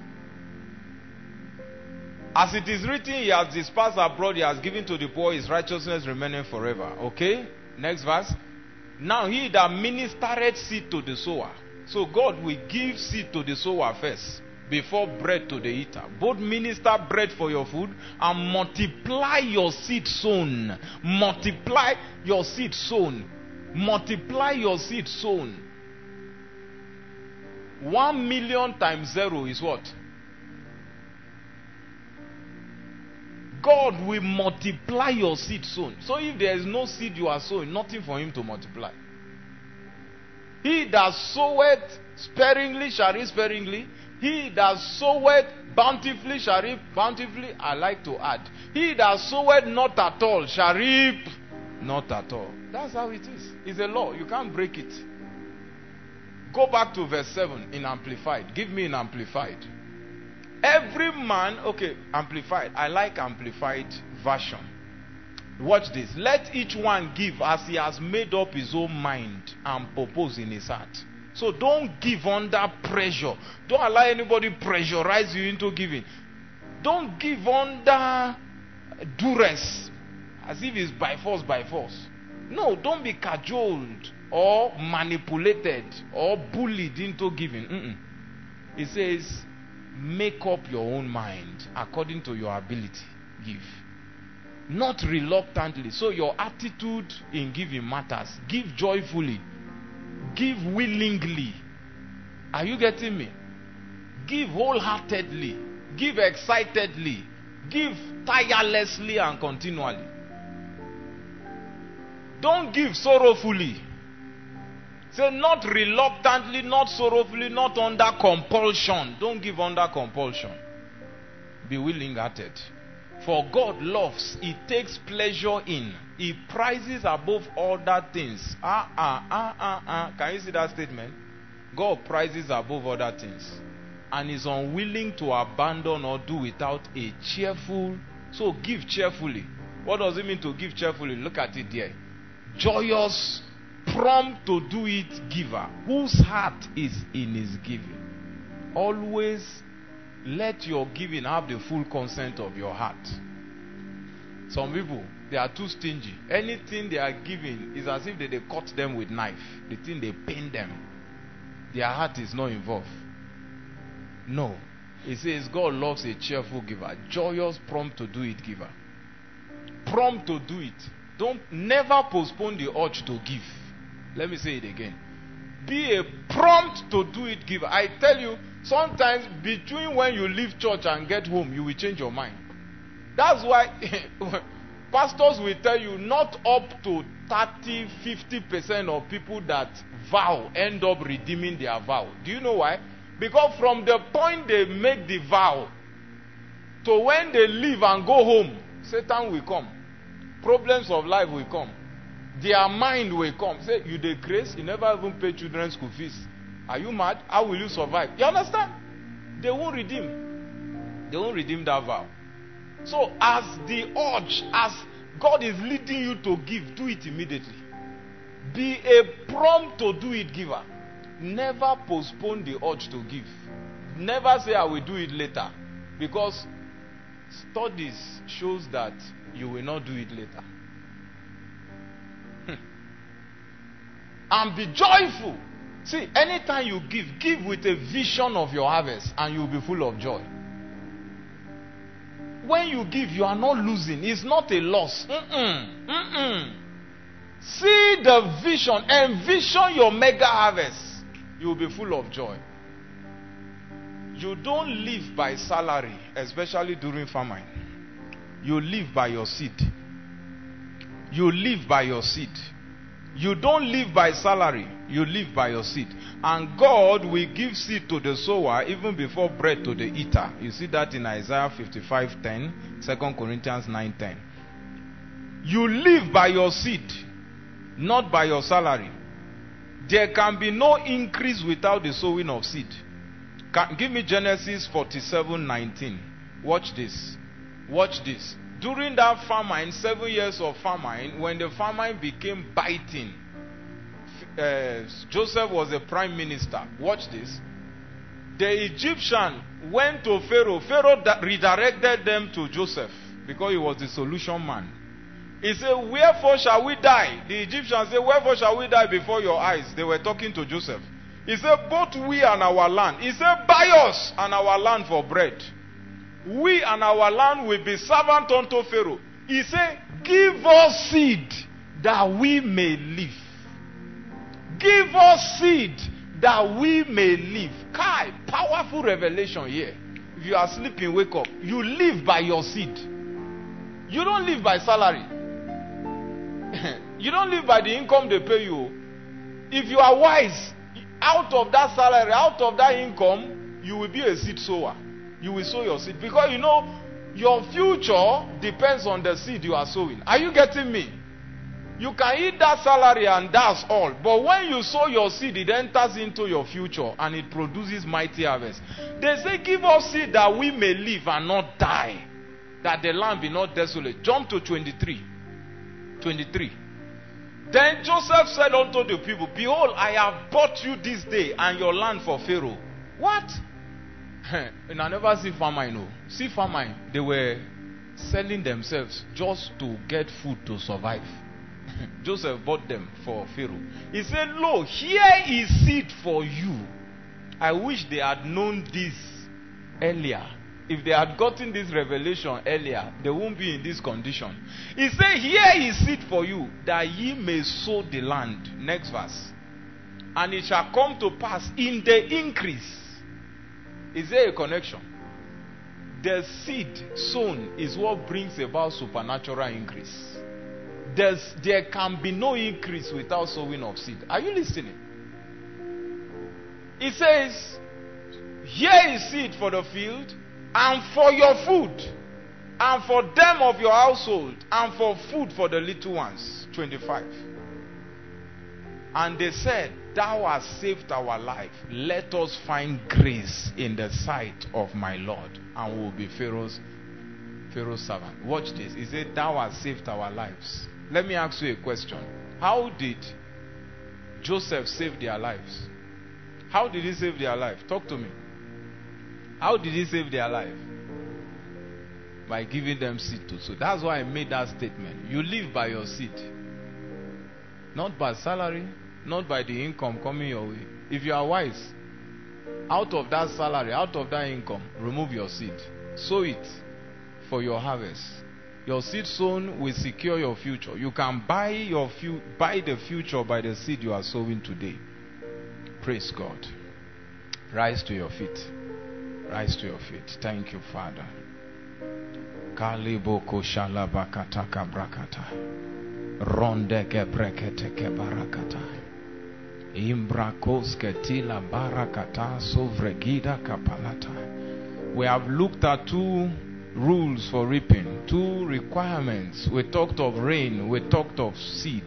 As it is written, he has dispersed abroad, he has given to the poor, his righteousness remaining forever. Okay? Next verse. Now he that ministereth seed to the sower. So God will give seed to the sower first, before bread to the eater. Both minister bread for your food and multiply your seed sown. Multiply your seed sown. Multiply your seed sown. One million times zero is what? God will multiply your seed sown. So if there is no seed you are sowing, nothing for him to multiply. He that soweth sparingly shall reap sparingly. He that soweth bountifully shall reap bountifully. I like to add, he that soweth not at all shall reap not at all. That's how it is. It's a law. You can't break it. Go back to verse seven in Amplified. Give me an Amplified. Every man, okay, Amplified. I like Amplified version. Watch this. Let each one give as he has made up his own mind and purpose in his heart. So don't give under pressure. Don't allow anybody pressurize you into giving. Don't give under duress, as if it's by force, by force. No, don't be cajoled or manipulated or bullied into giving. Mm-mm. It says, make up your own mind according to your ability. Give. Not reluctantly. So your attitude in giving matters. Give joyfully. Give willingly. Are you getting me? Give wholeheartedly. Give excitedly. Give tirelessly and continually. Don't give sorrowfully. Say not reluctantly, not sorrowfully, not under compulsion. Don't give under compulsion. Be willing-hearted. For God loves, He takes pleasure in, He prizes above other things. Ah, ah, ah, ah, ah. Can you see that statement? God prizes above other things and is unwilling to abandon or do without a cheerful. So give cheerfully. What does it mean to give cheerfully? Look at it there. Joyous, prompt to do it giver, whose heart is in his giving. Always let your giving have the full consent of your heart. Some people, they are too stingy. Anything they are giving is as if they, they cut them with knife. The thing they pain them. Their heart is not involved. No. It says God loves a cheerful giver. Joyous, prompt to do it giver. Prompt to do it. Don't never postpone the urge to give. Let me say it again. Be a prompt to do it giver. I tell you, sometimes between when you leave church and get home, you will change your mind. That's why pastors will tell you not up to thirty, fifty percent of people that vow end up redeeming their vow. Do you know why? Because from the point they make the vow to when they leave and go home, Satan will come. Problems of life will come. Their mind will come. Say, you dey grace, you never even pay children's school fees. Are you mad? How will you survive? You understand? They won't redeem. They won't redeem that vow. So as the urge, as God is leading you to give, do it immediately. Be a prompt to do it giver. Never postpone the urge to give. Never say I will do it later. Because studies shows that you will not do it later. And be joyful. See, anytime you give, give with a vision of your harvest and you'll be full of joy. When you give, you are not losing. It's not a loss. Mm-mm. Mm-mm. See the vision. Envision your mega harvest. You will be full of joy. You don't live by salary, especially during famine. You live by your seed. You live by your seed. You don't live by salary. You live by your seed. And God will give seed to the sower even before bread to the eater. You see that in Isaiah fifty-five ten, Second Corinthians nine ten. You live by your seed, not by your salary. There can be no increase without the sowing of seed. Can, give me Genesis forty-seven nineteen. Watch this. Watch this. During that famine, seven years of famine, when the famine became biting, uh, Joseph was the prime minister. Watch this. The Egyptian went to Pharaoh. Pharaoh redirected them to Joseph because he was the solution man. He said, wherefore shall we die? The Egyptians said, wherefore shall we die before your eyes? They were talking to Joseph. He said, both we and our land. He said, buy us and our land for bread. We and our land will be servant unto Pharaoh. He said, give us seed that we may live. Give us seed that we may live. Kai, powerful revelation here. If you are sleeping, wake up. You live by your seed. You don't live by salary. You don't live by the income they pay you. If you are wise, out of that salary, out of that income, you will be a seed sower. You will sow your seed. Because you know, your future depends on the seed you are sowing. Are you getting me? You can eat that salary and that's all. But when you sow your seed, it enters into your future and it produces mighty harvest. They say, give us seed that we may live and not die. That the land be not desolate. Jump to twenty-three. twenty-three. Then Joseph said unto the people, behold, I have bought you this day and your land for Pharaoh. What? And I never see famine. No. See famine. They were selling themselves just to get food to survive. Joseph bought them for Pharaoh. He said, lo, here is seed for you. I wish they had known this earlier. If they had gotten this revelation earlier, they won't be in this condition. He said, here is seed for you, that ye may sow the land. Next verse. And it shall come to pass in the increase. Is there a connection? The seed sown is what brings about supernatural increase. There's, there can be no increase without sowing of seed. Are you listening? It says, here is seed for the field, and for your food, and for them of your household, and for food for the little ones. twenty-five. And they said, thou hast saved our life. Let us find grace in the sight of my Lord, and we will be Pharaoh's, Pharaoh's servant. Watch this. He said, thou hast saved our lives. Let me ask you a question. How did Joseph save their lives? How did he save their life? Talk to me. How did he save their life? by giving them seed to sow. That's why I made that statement. You live by your seed. Not by salary, not by the income coming your way. If you are wise, out of that salary, out of that income, remove your seed. Sow it for your harvest. Your seed sown will secure your future. You can buy your fu- buy the future by the seed you are sowing today. Praise God. Rise to your feet. Rise to your feet. Thank you, Father. Kaliboko shalabakata kabrakata. Rondeke breketeke barakata. Imbrakoske tila barakata sovregida kapalata. We have looked at two rules for reaping, two requirements. We talked of rain, we talked of seed.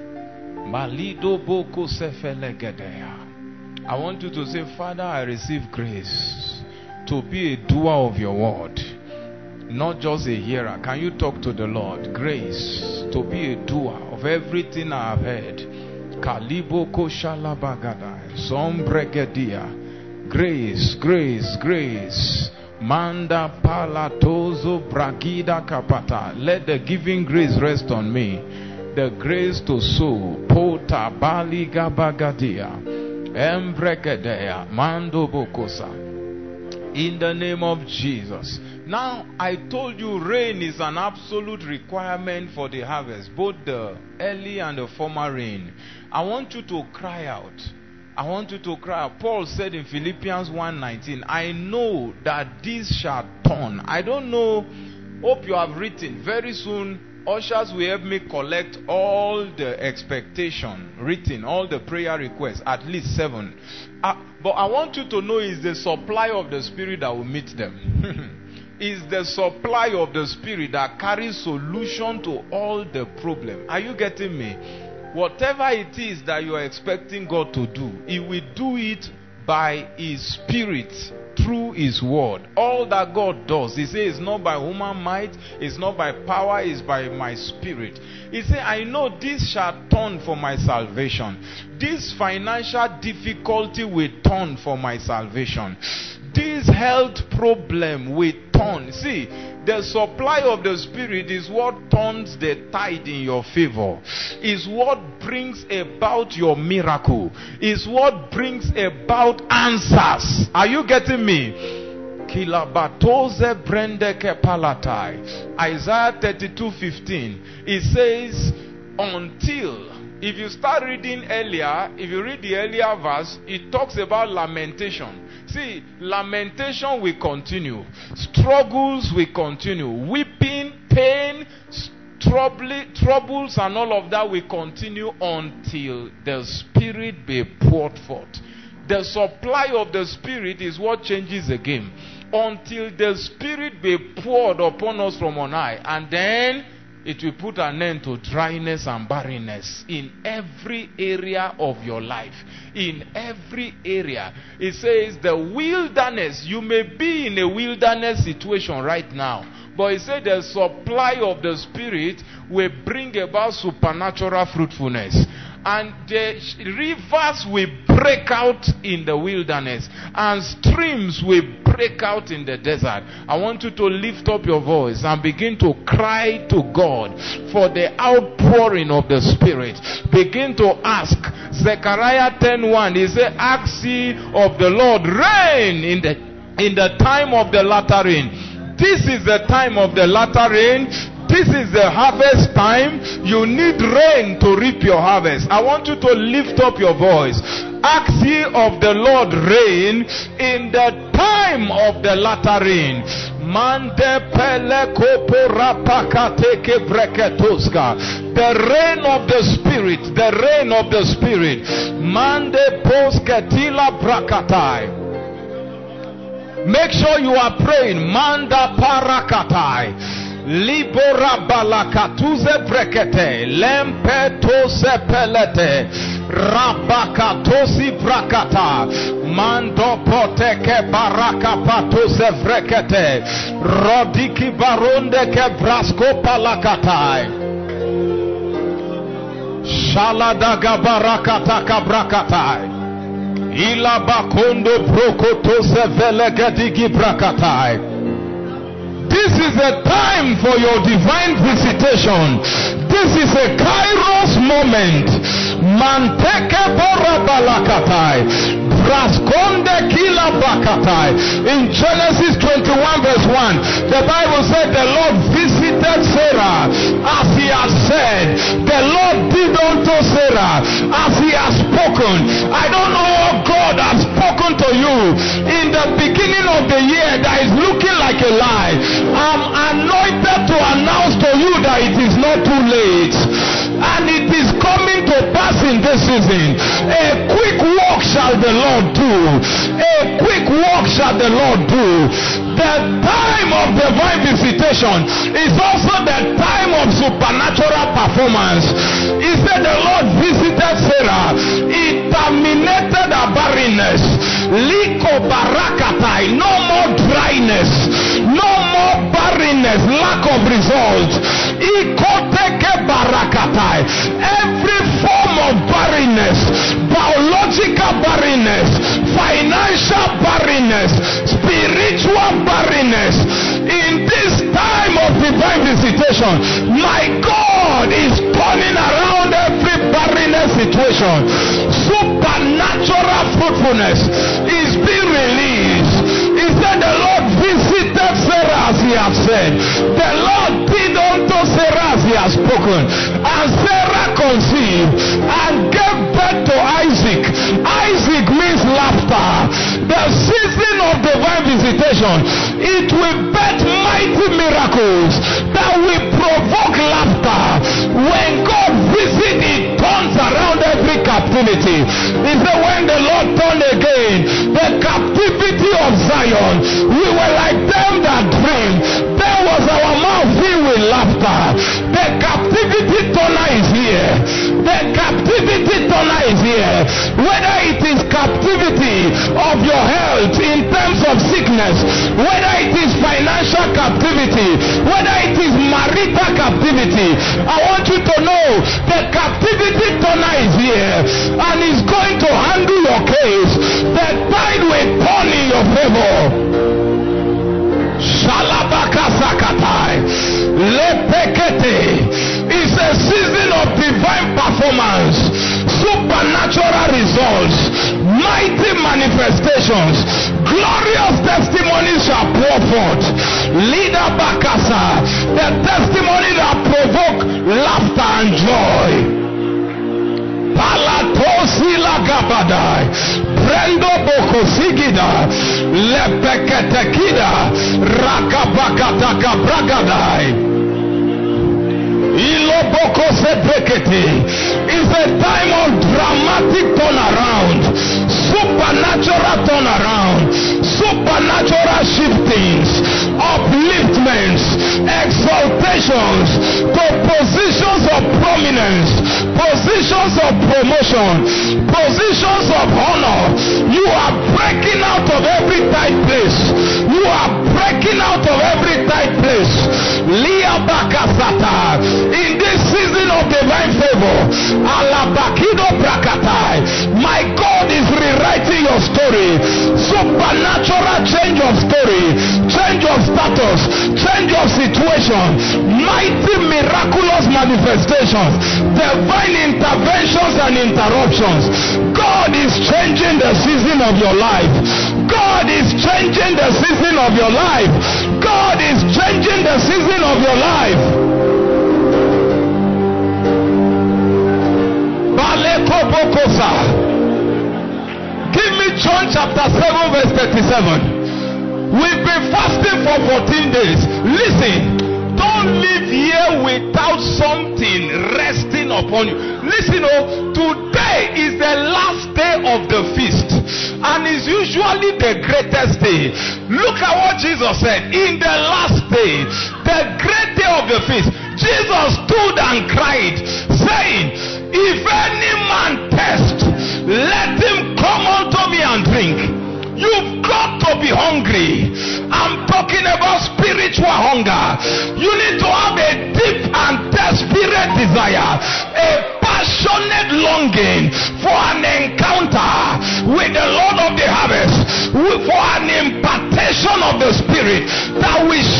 Malido boko sefelegedea. I want you to say, Father, I receive grace to be a doer of your word, not just a hearer. Can you talk to the Lord? Grace to be a doer of everything I have heard. Kalibo koshala bagada, sombregedia. Grace, grace, grace. Manda palatozo bragida kapata. Let the giving grace rest on me. The grace to sow. Pota baliga bagadia. Embregedea. Mando bokosa. In the name of Jesus. Now, I told you rain is an absolute requirement for the harvest, both the early and the former rain. I want you to cry out. I want you to cry out. Paul said in Philippians one nineteen, I know that this shall turn. I don't know. Hope you have written. Very soon, ushers will help me collect all the expectation written, all the prayer requests, at least seven. Uh, but I want you to know it's the supply of the Spirit that will meet them. It's the supply of the Spirit that carries solution to all the problem. Are you getting me? Whatever it is that you are expecting God to do, He will do it by His Spirit through His word. All that God does, He says, it's not by human might, it's not by power, it's by my Spirit. He said, I know this shall turn for my salvation. This financial difficulty will turn for my salvation. This health problem will turn. See, the supply of the Spirit is what turns the tide in your favor. Is what brings about your miracle. Is what brings about answers. Are you getting me? Kilabatoze brendeke palatai. Isaiah thirty-two fifteen. It says, until. If you start reading earlier, if you read the earlier verse, it talks about lamentation. See, lamentation will continue. Struggles will continue. Weeping, pain, trouble, troubles and all of that will continue until the Spirit be poured forth. The supply of the Spirit is what changes the game. Until the Spirit be poured upon us from on high. And then it will put an end to dryness and barrenness in every area of your life. In every area. It says the wilderness. You may be in a wilderness situation right now. But it said the supply of the Spirit will bring about supernatural fruitfulness. And the rivers will break out in the wilderness. And streams will break out in the desert. I want you to lift up your voice and begin to cry to God for the outpouring of the Spirit. Begin to ask. Zechariah ten one, he said, ask ye of the Lord rain in the, in the time of the latter rain. This is the time of the latter rain. This is the harvest time. You need rain to reap your harvest. I want you to lift up your voice. Ask ye of the Lord rain in the time of the latter rain. Mande pele kopo rapakateke breketoska. The rain of the Spirit. The rain of the Spirit. Mande posketila brakatai. Make sure you are praying. Manda parakatai. Libora balakatuze brekete. Lempetose pelete. Rabakatosi brakata. Mando poteke baraka patose brekete. Rodiki baronde ke brasko palakatai. Shaladaga barakata kabrakatai. Ila bakondo brokoto se velegedigi brakatai. This This is a time for your divine visitation. This is a Kairos moment. Manteke borabalakatai. Raskonde kila bakatai. In Genesis twenty-one verse one, the Bible said the Lord visited Sarah as he has said. The Lord did unto Sarah as he has spoken. I don't know what God has spoken to you in the beginning of the year that is looking like a lie. I'm anointed to announce to you that it is not too late. And it is coming to pass in this season. A quick walk shall the Lord do. A quick walk shall the Lord do. The time of divine visitation is also the time of supernatural performance. He said the Lord visited Sarah. He terminated her barrenness. Liko barakatai. No more dryness. No more barrenness. Lack of results. Ikoteke barakatai. Every form of barrenness, biological barrenness, financial barrenness, spiritual barrenness, in this time of divine visitation, my God is turning around every barrenness situation. Supernatural fruitfulness is being released. He said the Lord visited Sarah as he has said. The Lord did unto Sarah as he has spoken. And Sarah conceived and gave birth to Isaac. Isaac means laughter. The season of divine visitation, it will birth mighty miracles that will provoke laughter. When God visits, it turns around every captivity. He said when the Lord turned again, the captivity of Zion, we were like them that dream. There was our mouth filled with laughter. The captivity turner is here. The captivity turner is here. Whether it is captivity of your health in terms of sickness, whether it is financial captivity, whether it is marital captivity, I want you to know the captivity turner is here and is going to handle your case. The tide will turn in your favor. Shalabaka Sakatai. Lepekete. It's a season of divine performance, supernatural results, mighty manifestations, glorious testimonies shall pour forth. Leader Bakasa, the testimony that provoke laughter and joy. Palatosila Gabadai, Brendo Bokosigida, Lepeketekida, Rakabakataka Bragadai. Iloboko Sebekete is a time of dramatic turnaround, supernatural turnaround, supernatural shiftings, upliftments, exaltations to positions of prominence, positions of promotion, positions of honor. You are breaking out of every tight place. You are breaking out of every tight place. Liabakasata. In this season of divine favor, Alabakido Brakatai, my God is rewriting your story. Supernatural change of story, change of status, change of situation, mighty miraculous manifestations, divine interventions and interruptions. God is changing the season of your life. God is changing the season of your life. God is changing the season of your life. Give me John chapter seven verse thirty-seven. We've been fasting for fourteen days. Listen, don't live here without something resting upon you. Listen, oh, today is the last day of the feast and is usually the greatest day. Look at what Jesus said. In the last day, the great day of the feast, Jesus stood and cried, saying, if any man thirst, let him come unto me and drink. You've got to be hungry. I'm talking about spiritual hunger. You need to have a deep and desperate desire, a passionate longing for an encounter with the Lord of the harvest, for an impartation of the Spirit that will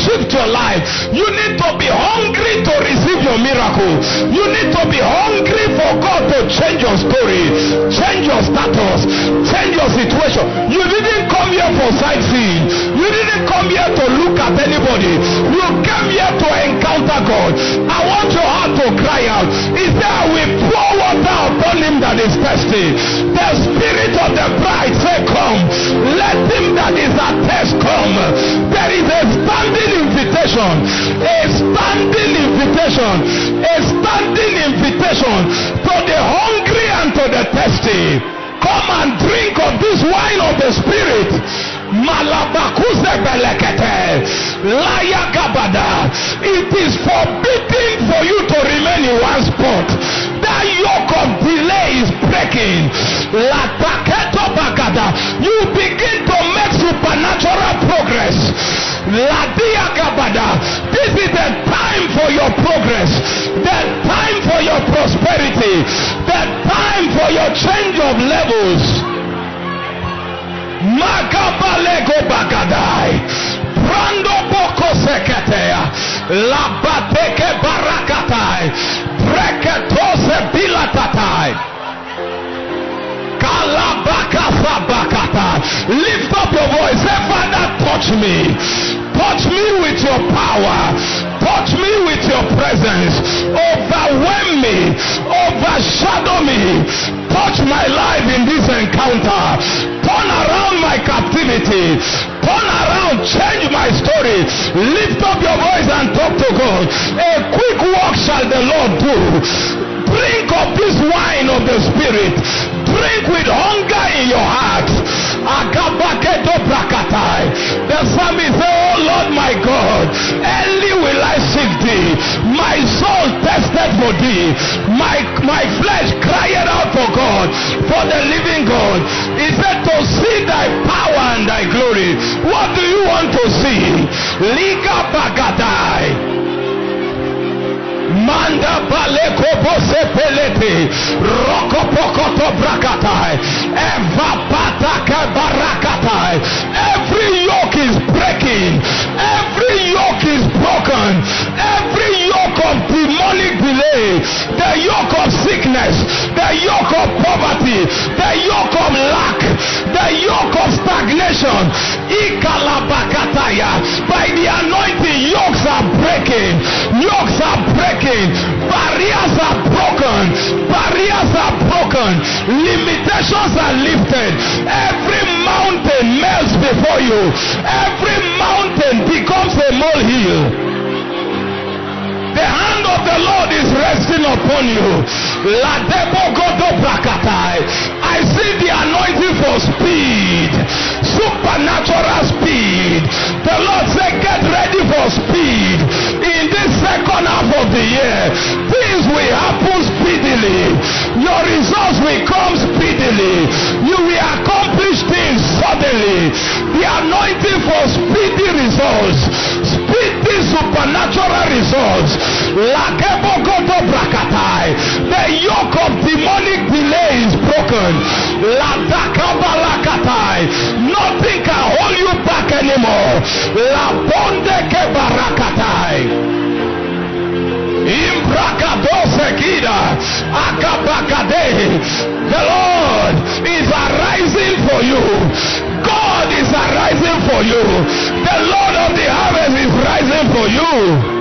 shift your life. You need to be hungry to receive your miracle. You need to be hungry for God to change your story, change your status, change your situation. You didn't come here for sightseeing. You didn't come here to look at anybody. You came here to encounter God. I want your heart to cry out. Is there we pour water upon him that is thirsty? The spirit of the bride say, come. Let him that is athirst come. There is a standing invitation. A standing invitation. A standing invitation to the hungry and to the thirsty. Come and drink of this wine of the Spirit. Malabakuze belekete. Laya gabada. It is forbidden for you to remain in one spot. That yoke of delay is breaking. Lataketo bagada. You begin to make supernatural progress. Ladia gabada. This is the time for your progress. The time for your prosperity. The time for your change of levels. Magabalego bagadai. Brando boko seketea. Labateke barakatai. Breketose bilatatai. Kalabakasa bakata. Lift up your voice. Say, Father, touch me. Touch me with your power. Touch me with your presence. Overwhelm me. Overshadow me. Touch my life in this encounter. Turn around my captivity. Turn around. Change my story. Lift up your voice and talk to God. A quick work shall the Lord do. Drink of this wine of the Spirit. Drink with hunger in your heart. The psalmist said, oh Lord my God, early will I seek thee. My soul thirsted for thee. My, my flesh cried out for God, for the living God. He said, to see thy power and thy glory. What do you want to see? Liga bagadai. Manda baleko bose pelete. Roko pokoto brakatai. Eva pataka barakatai. Every yoke is breaking. Every yoke is broken. Every yoke of demonic delay. The yoke of sickness. The yoke of poverty. The yoke of lack. The yoke of stagnation. Ikalabakataya. By the anointing, yokes are breaking. Yokes are breaking. Barriers are broken. Barriers are broken. Limitations are lifted. Every mountain melts before you. Every mountain becomes a molehill. The hand of the Lord is resting upon you. I see the anointing for speed. Supernatural speed. The Lord said, get ready for speed. In this second half of the year, things will happen speedily. Your results will come speedily. You will accomplish things suddenly. The anointing for speedy results. Speedy supernatural results. The yoke of demonic delay is broken. Nothing can hold you back anymore. The Lord is arising for you. God is arising for you. The Lord of the harvest is rising for you.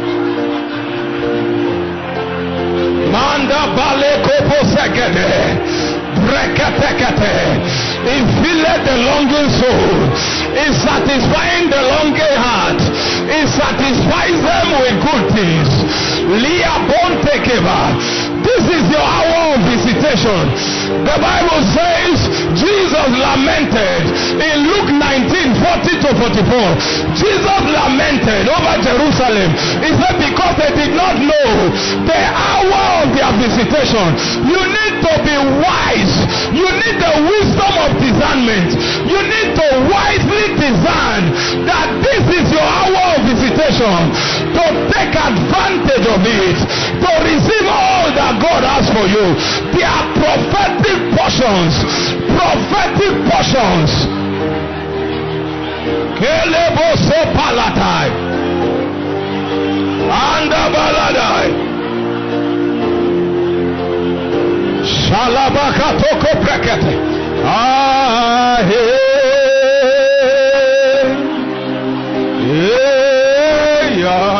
Manda bale kopo segede, brekatekete. He filled the longing soul. He satisfying the longing heart. He satisfies them with good things. Lia bontekeva. This is your hour of visitation. The Bible says Jesus lamented in Luke nineteen, forty to forty-four. Jesus lamented over Jerusalem. He said because they did not know the hour of their visitation. You need to be wise. You need the wisdom of discernment. You need to wisely discern that this is your hour of visitation. To take advantage of it. To receive all that God has for you. There are prophetic portions. Prophetic portions. Kelebo so palatai. Anda baladai. Shalabaka toko brekete. Ah, hey. Hey, yeah.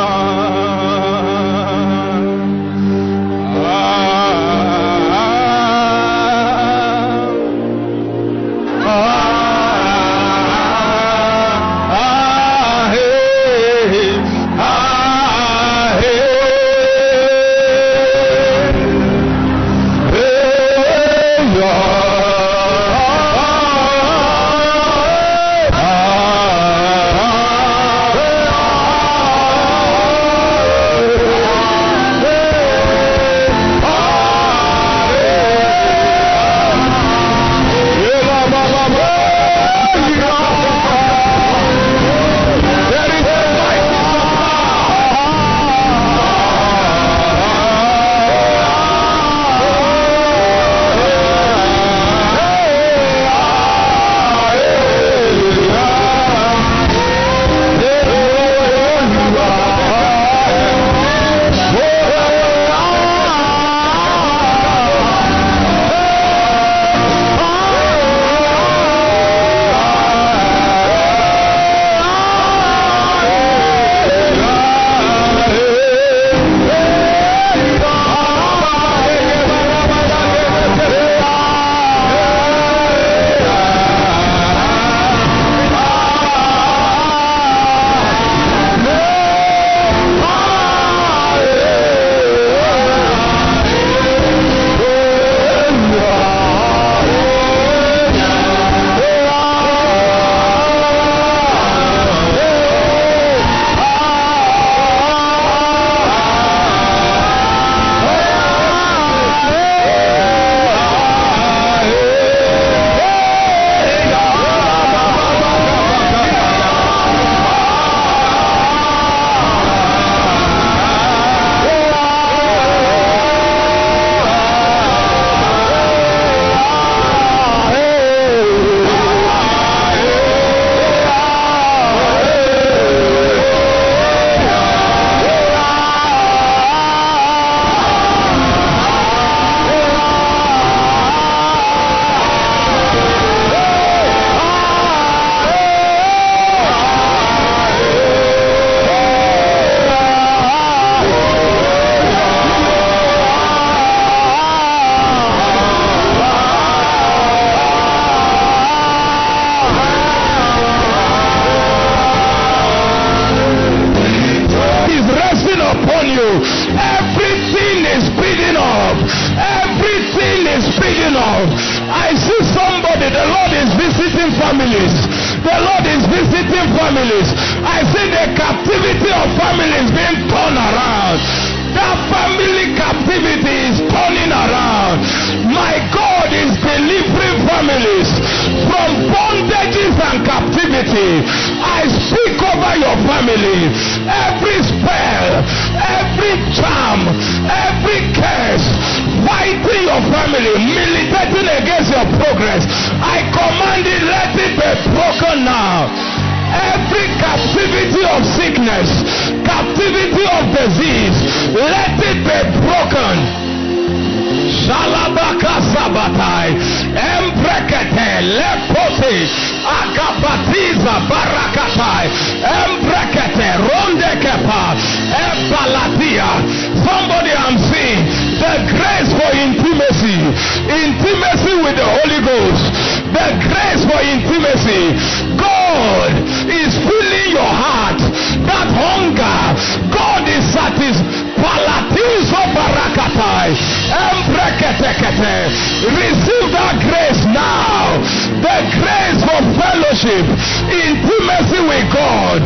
Receive that grace now. The grace for fellowship, intimacy with God.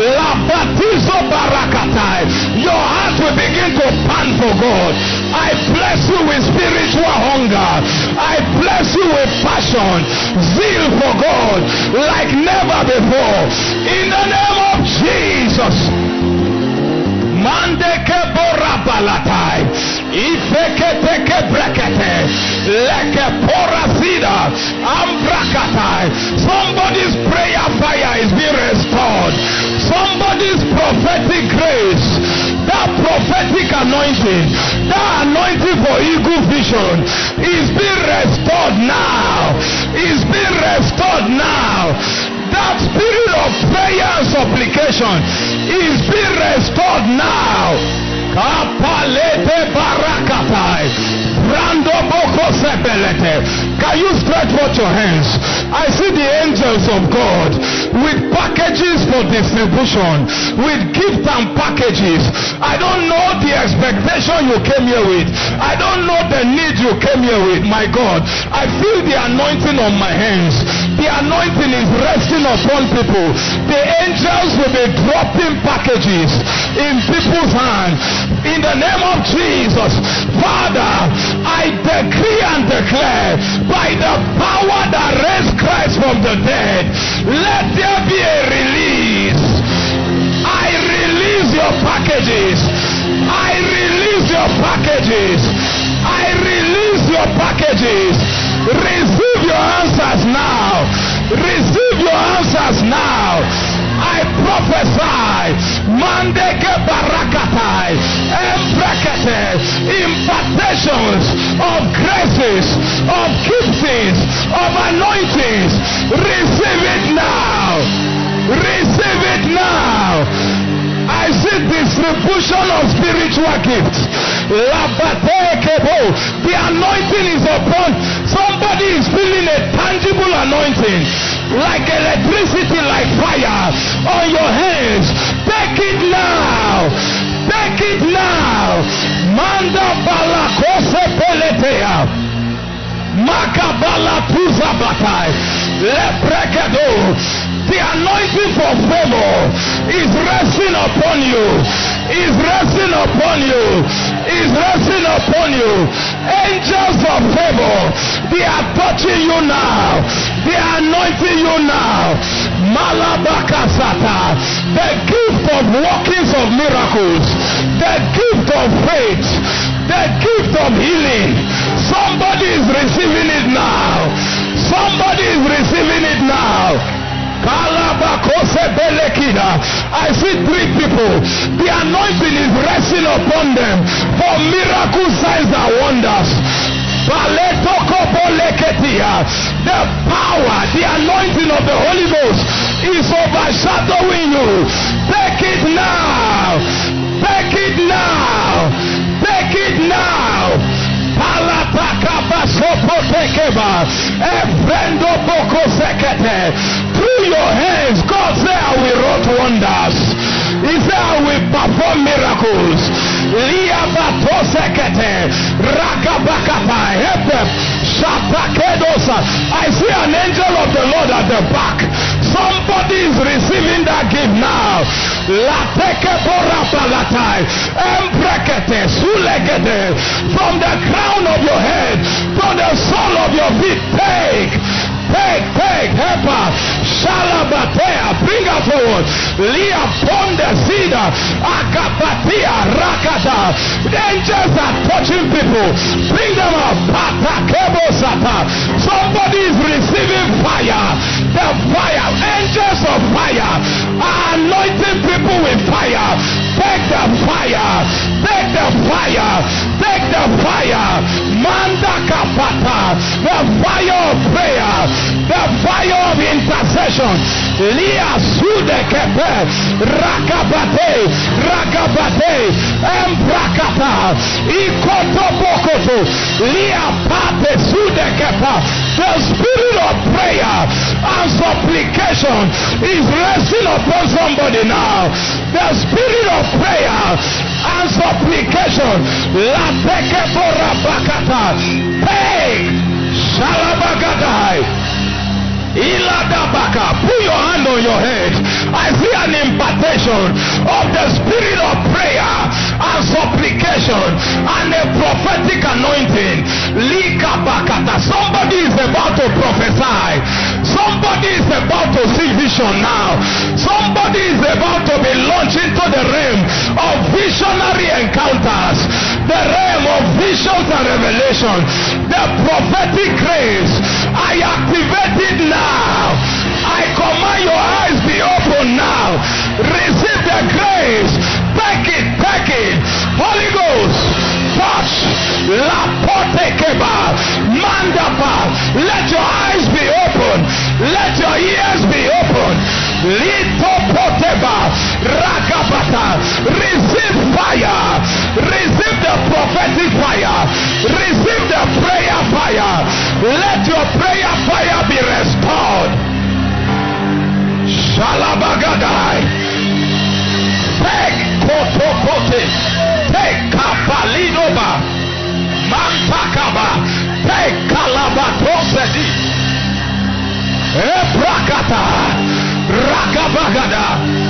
Your heart will begin to pan for God. I bless you with spiritual hunger. I bless you with passion, zeal for God like never before. In the name of Jesus. Mandeke borabalatai, ifeketeke brekete, leke porasida, ambrakatai. Somebody's prayer fire is being restored. Somebody's prophetic grace, that prophetic anointing, that anointing for eagle vision is being restored now. Is being restored now. That spirit of prayer and supplication is being restored now. Kapalete barakatai. Brando boko sepelete. Can you stretch forth your hands? I see the angels of God with packages for distribution, with gift and packages. I don't know the expectation you came here with. I don't know the need you came here with. My God, I feel the anointing on my hands. The anointing is resting upon people. The angels will be dropping packages in people's hands. In the name of Jesus, Father, I decree and declare by the power that raised Christ from the dead, let there be a release. I release your packages. I release your packages. I release your packages. Receive your answers now. Receive your answers now. I prophesy, Mandeke Barakatai, Embrakete, impartations of graces, of giftings, of anointings. Receive it now. Receive it now. I see distribution of spiritual gifts. The anointing is upon somebody. Is feeling a tangible anointing, like electricity, like fire on your hands. Take it now. Take it now. Manda balakose peletea. Makabala tuzabatai. Leprekado. The anointing for favor is resting upon you. Is resting upon you. Is resting upon you. Angels of favor, they are touching you now. They are anointing you now. Malabakasata, the gift of workings of miracles, the gift of faith, the gift of healing. Somebody is receiving it now. Somebody is receiving it now. I see three people. The anointing is resting upon them for miracle signs and wonders. The power, the anointing of the Holy Ghost is overshadowing you. Take it now. Take it now. Take it now. Through your hands, God said, I will wrought wonders. He said, I will perform miracles. I see an angel of the Lord at the back. Somebody is receiving that gift now. From the crown of your head to the sole of your feet, take. Take, take, help her. Shalabatea, bring her forward. Lia Ponda Sida, Akapatia, Rakata. The angels are touching people. Bring them up. Patakebo Sata. Somebody is receiving fire. The fire, angels of fire are anointing people with fire. Take the fire. Take the fire. Take the fire. Manda Kapata. The fire of prayer. The fire of intercession. Lia Sude Kepe. Rakabate. Rakabate. Embrakata. Ikoto Bokoto. Lia Pate Sude Kepa. The spirit of prayer and supplication is resting upon somebody now. The spirit of prayer and supplication. La Teke Borabakata. Hey! Shalabakatai. Iladabaka, put your hand on your head. I see an impartation of the spirit of prayer and supplication and a prophetic anointing. Likabakata. Somebody is about to prophesy. Somebody is about to see vision now. Somebody is about to be launched into the realm of visionary encounters, the realm of visions and revelation, the prophetic grace. I activate it now. I command your eyes be open now. Receive the grace. Take it, take it. Holy Let your eyes be open. Let your ears be open. Lito poteba rakabata. Receive fire. Receive the prophetic fire. Receive the prayer fire. Let your prayer fire be restored. Shalabagadai. Take kotopote. Take kapalinoba. Mantakaba. Take kalabatosedi. Ebrakata. Rakabagada.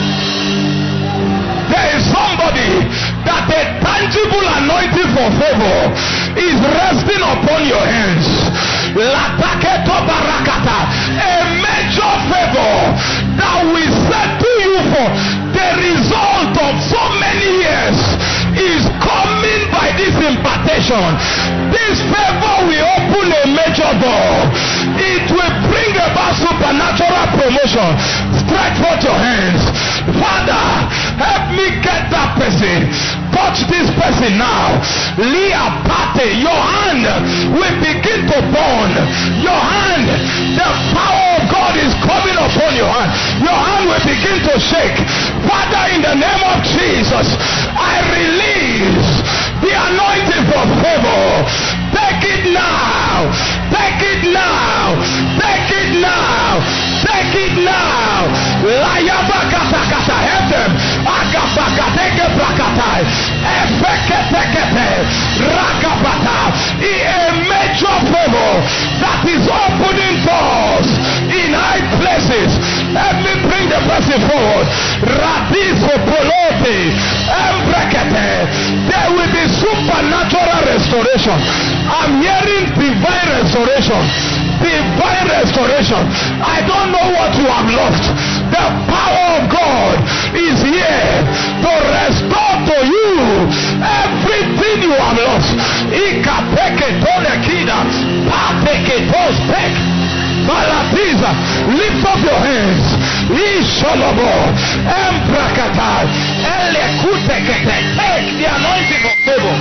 There is somebody that a tangible anointing for favor is resting upon your hands. Lataketo barakata. A major favor that will settle you for the result of so many years is coming by this impartation. This favor will open a major door. It will bring about supernatural promotion. Stretch forth your hands. Father, help me get that person. Touch this person now. Leah Pate, your hand will begin to burn. Your hand, the power of God is coming upon your hand. Your hand will begin to shake. Father, in the name of Jesus, I release the anointing for favor. Take it now. Take it now. Take it now. Take it now. Layabakatakata. Help them. Agabakateke brakatai. Efeketekete. Rakabata. A major favor that is opening doors in high places. Let me bring the person forward. Radiso polote. Embrekete. There will be supernatural restoration. I'm hearing divine restoration. Divine restoration. I don't know what you have lost. The power of God is here to restore to you everything you have lost. Ikapeke tolekida. Pateke tospek. Balatiza. Lift up your hands. Isholobo. Embrakatai. Elekutekete. Take the anointing of favor.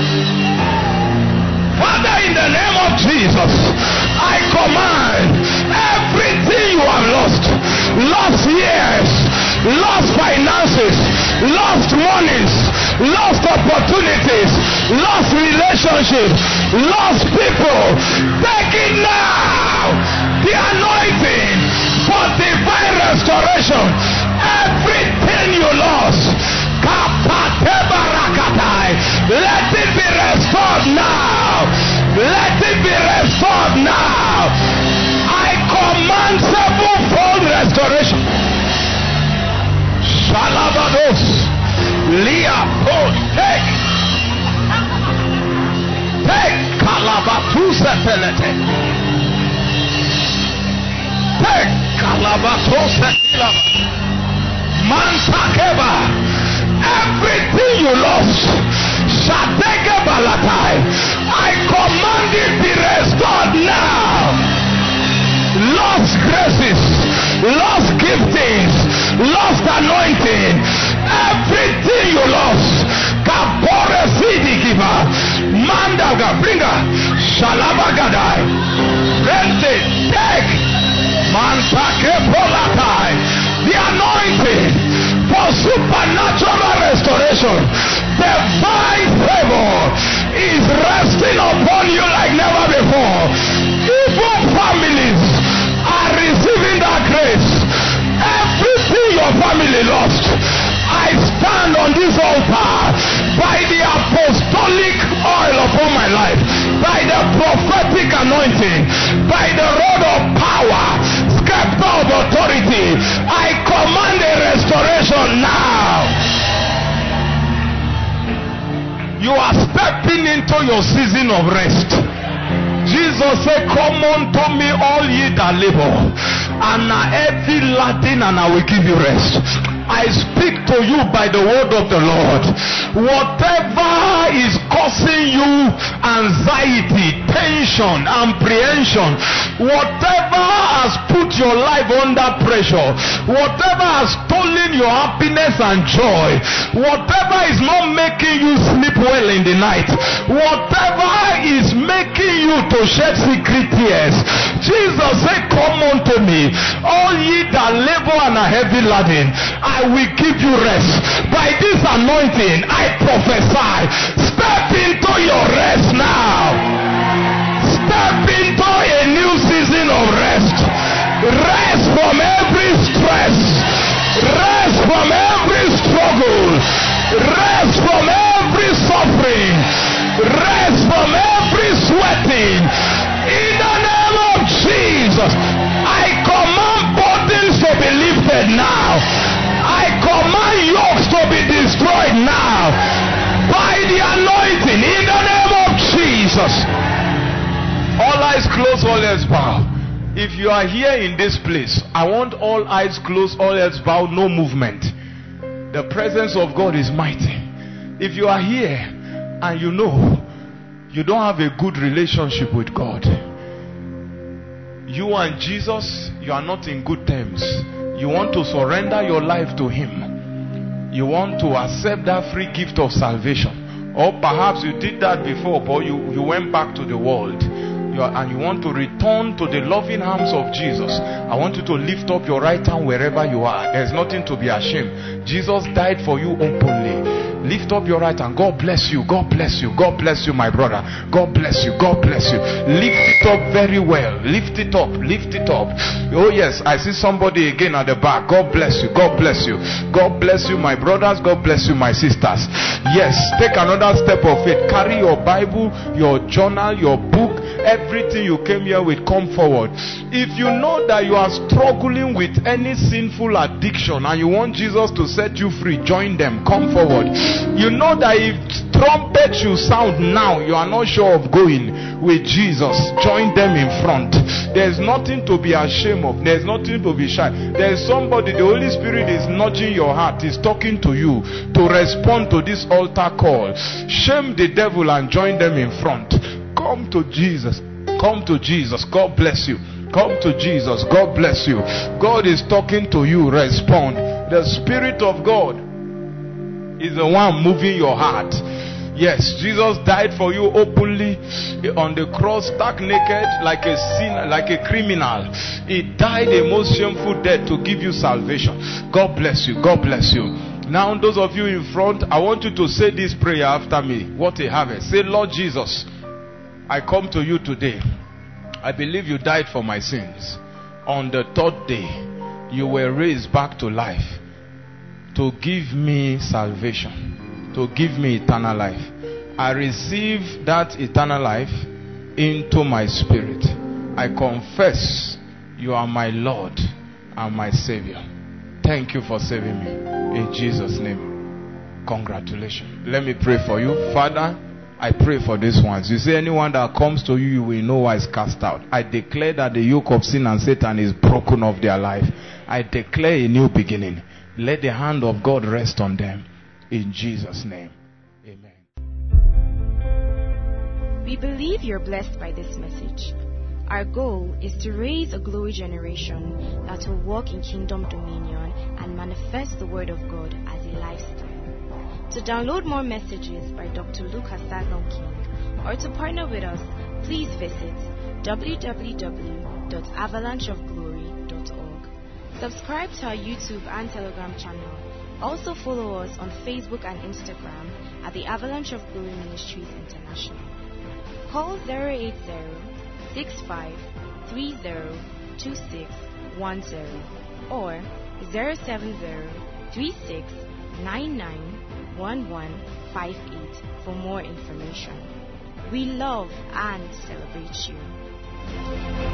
Father, in the name of Jesus, I command everything you have lost, lost years, lost finances, lost monies, lost opportunities, lost relationships, lost people, take it now. The anointing for divine restoration, everything you lost, let it be restored now. Let it be restored now. I command sevenfold restoration. Shalabados. Leah, oh, take. Take. Kalabatusa telete. Take. Kalabatusa telete. Mansakeba. Everything you lost, Shateke Balatai, I command it be restored now. Lost graces, lost giftings, lost anointing, everything you lost. Kapore Sidikiva, Mandaga, Bringa, Shalabagadai, Rente, take, Mantake Polatai, the anointing for supernatural restoration. Divine favor is resting upon you like never before. Even families are receiving that grace. Everything your family lost, I stand on this altar by the apostolic oil upon my life, by the prophetic anointing, by the rod of power, scepter of authority. I command a restoration now. You are stepping into your season of rest. Jesus said, come unto me all ye that labor and are heavy laden, and I will give you rest. I speak to you by the word of the Lord. Whatever is causing you anxiety, tension, apprehension, whatever has put your life under pressure, whatever has stolen your happiness and joy, whatever is not making you sleep well in the night, whatever is making making you to shed secret tears. Jesus said, come unto me, all ye that labor and are heavy laden, I will give you rest. By this anointing, I prophesy, step into your rest now. Step into a new season of rest. Rest from every stress. Rest from every struggle. Rest from every suffering. Rest from every sweating. In the name of Jesus, I command burdens to be lifted now. I command yokes to be destroyed now. By the anointing, in the name of Jesus. All eyes closed, all heads bowed. If you are here in this place, I want all eyes closed, all heads bowed, no movement. The presence of God is mighty. If you are here and you know you don't have a good relationship with God, you and Jesus, you are not in good terms. You want to surrender your life to Him. You want to accept that free gift of salvation. Or perhaps you did that before, but you, you went back to the world. You are, and you want to return to the loving arms of Jesus. I want you to lift up your right hand wherever you are. There's nothing to be ashamed. Jesus died for you openly. Lift up your right hand. God bless you. God bless you. God bless you, my brother. God bless you. God bless you. Lift it up very well. Lift it up. Lift it up. Oh yes, I see somebody again at the back. God bless you. God bless you. God bless you, my brothers. God bless you, my sisters. Yes, take another step of faith. Carry your Bible, your journal, your book, everything you came here with, come forward. If you know that you are struggling with any sinful addiction and you want Jesus to set you free, join them. Come forward. You know that if trumpet should sound now, you are not sure of going with Jesus, join them in front. There's nothing to be ashamed of. There's nothing to be shy. There's somebody, the Holy Spirit is nudging your heart, is talking to you to respond to this altar call. Shame the devil and join them in front. Come to Jesus. Come to Jesus. God bless you. Come to Jesus. God bless you. God is talking to you. Respond. The Spirit of God is the one moving your heart. Yes, Jesus died for you openly on the cross, stark naked, like a sinner, like a criminal. He died a most shameful death to give you salvation. God bless you. God bless you. Now, those of you in front, I want you to say this prayer after me. What a harvest. Say, Lord Jesus, I come to you today. I believe you died for my sins. On the third day, you were raised back to life to give me salvation, to give me eternal life. I receive that eternal life into my spirit. I confess you are my Lord and my Savior. Thank you for saving me. In Jesus' name. Congratulations. Let me pray for you. Father, I pray for these ones. You say anyone that comes to you, you will know why is cast out. I declare that the yoke of sin and Satan is broken off their life. I declare a new beginning. Let the hand of God rest on them. In Jesus' name. Amen. We believe you're blessed by this message. Our goal is to raise a glory generation that will walk in kingdom dominion and manifest the word of God as a lifestyle. To download more messages by Doctor Lucas Sagon King or to partner with us, please visit w w w dot avalanche of glory dot org. Subscribe to our YouTube and Telegram channel. Also follow us on Facebook and Instagram at the Avalanche of Glory Ministries International. Call zero eight zero, six five three zero, two six one zero or zero seven zero, three six nine nine, one one five eight for more information. We love and celebrate you.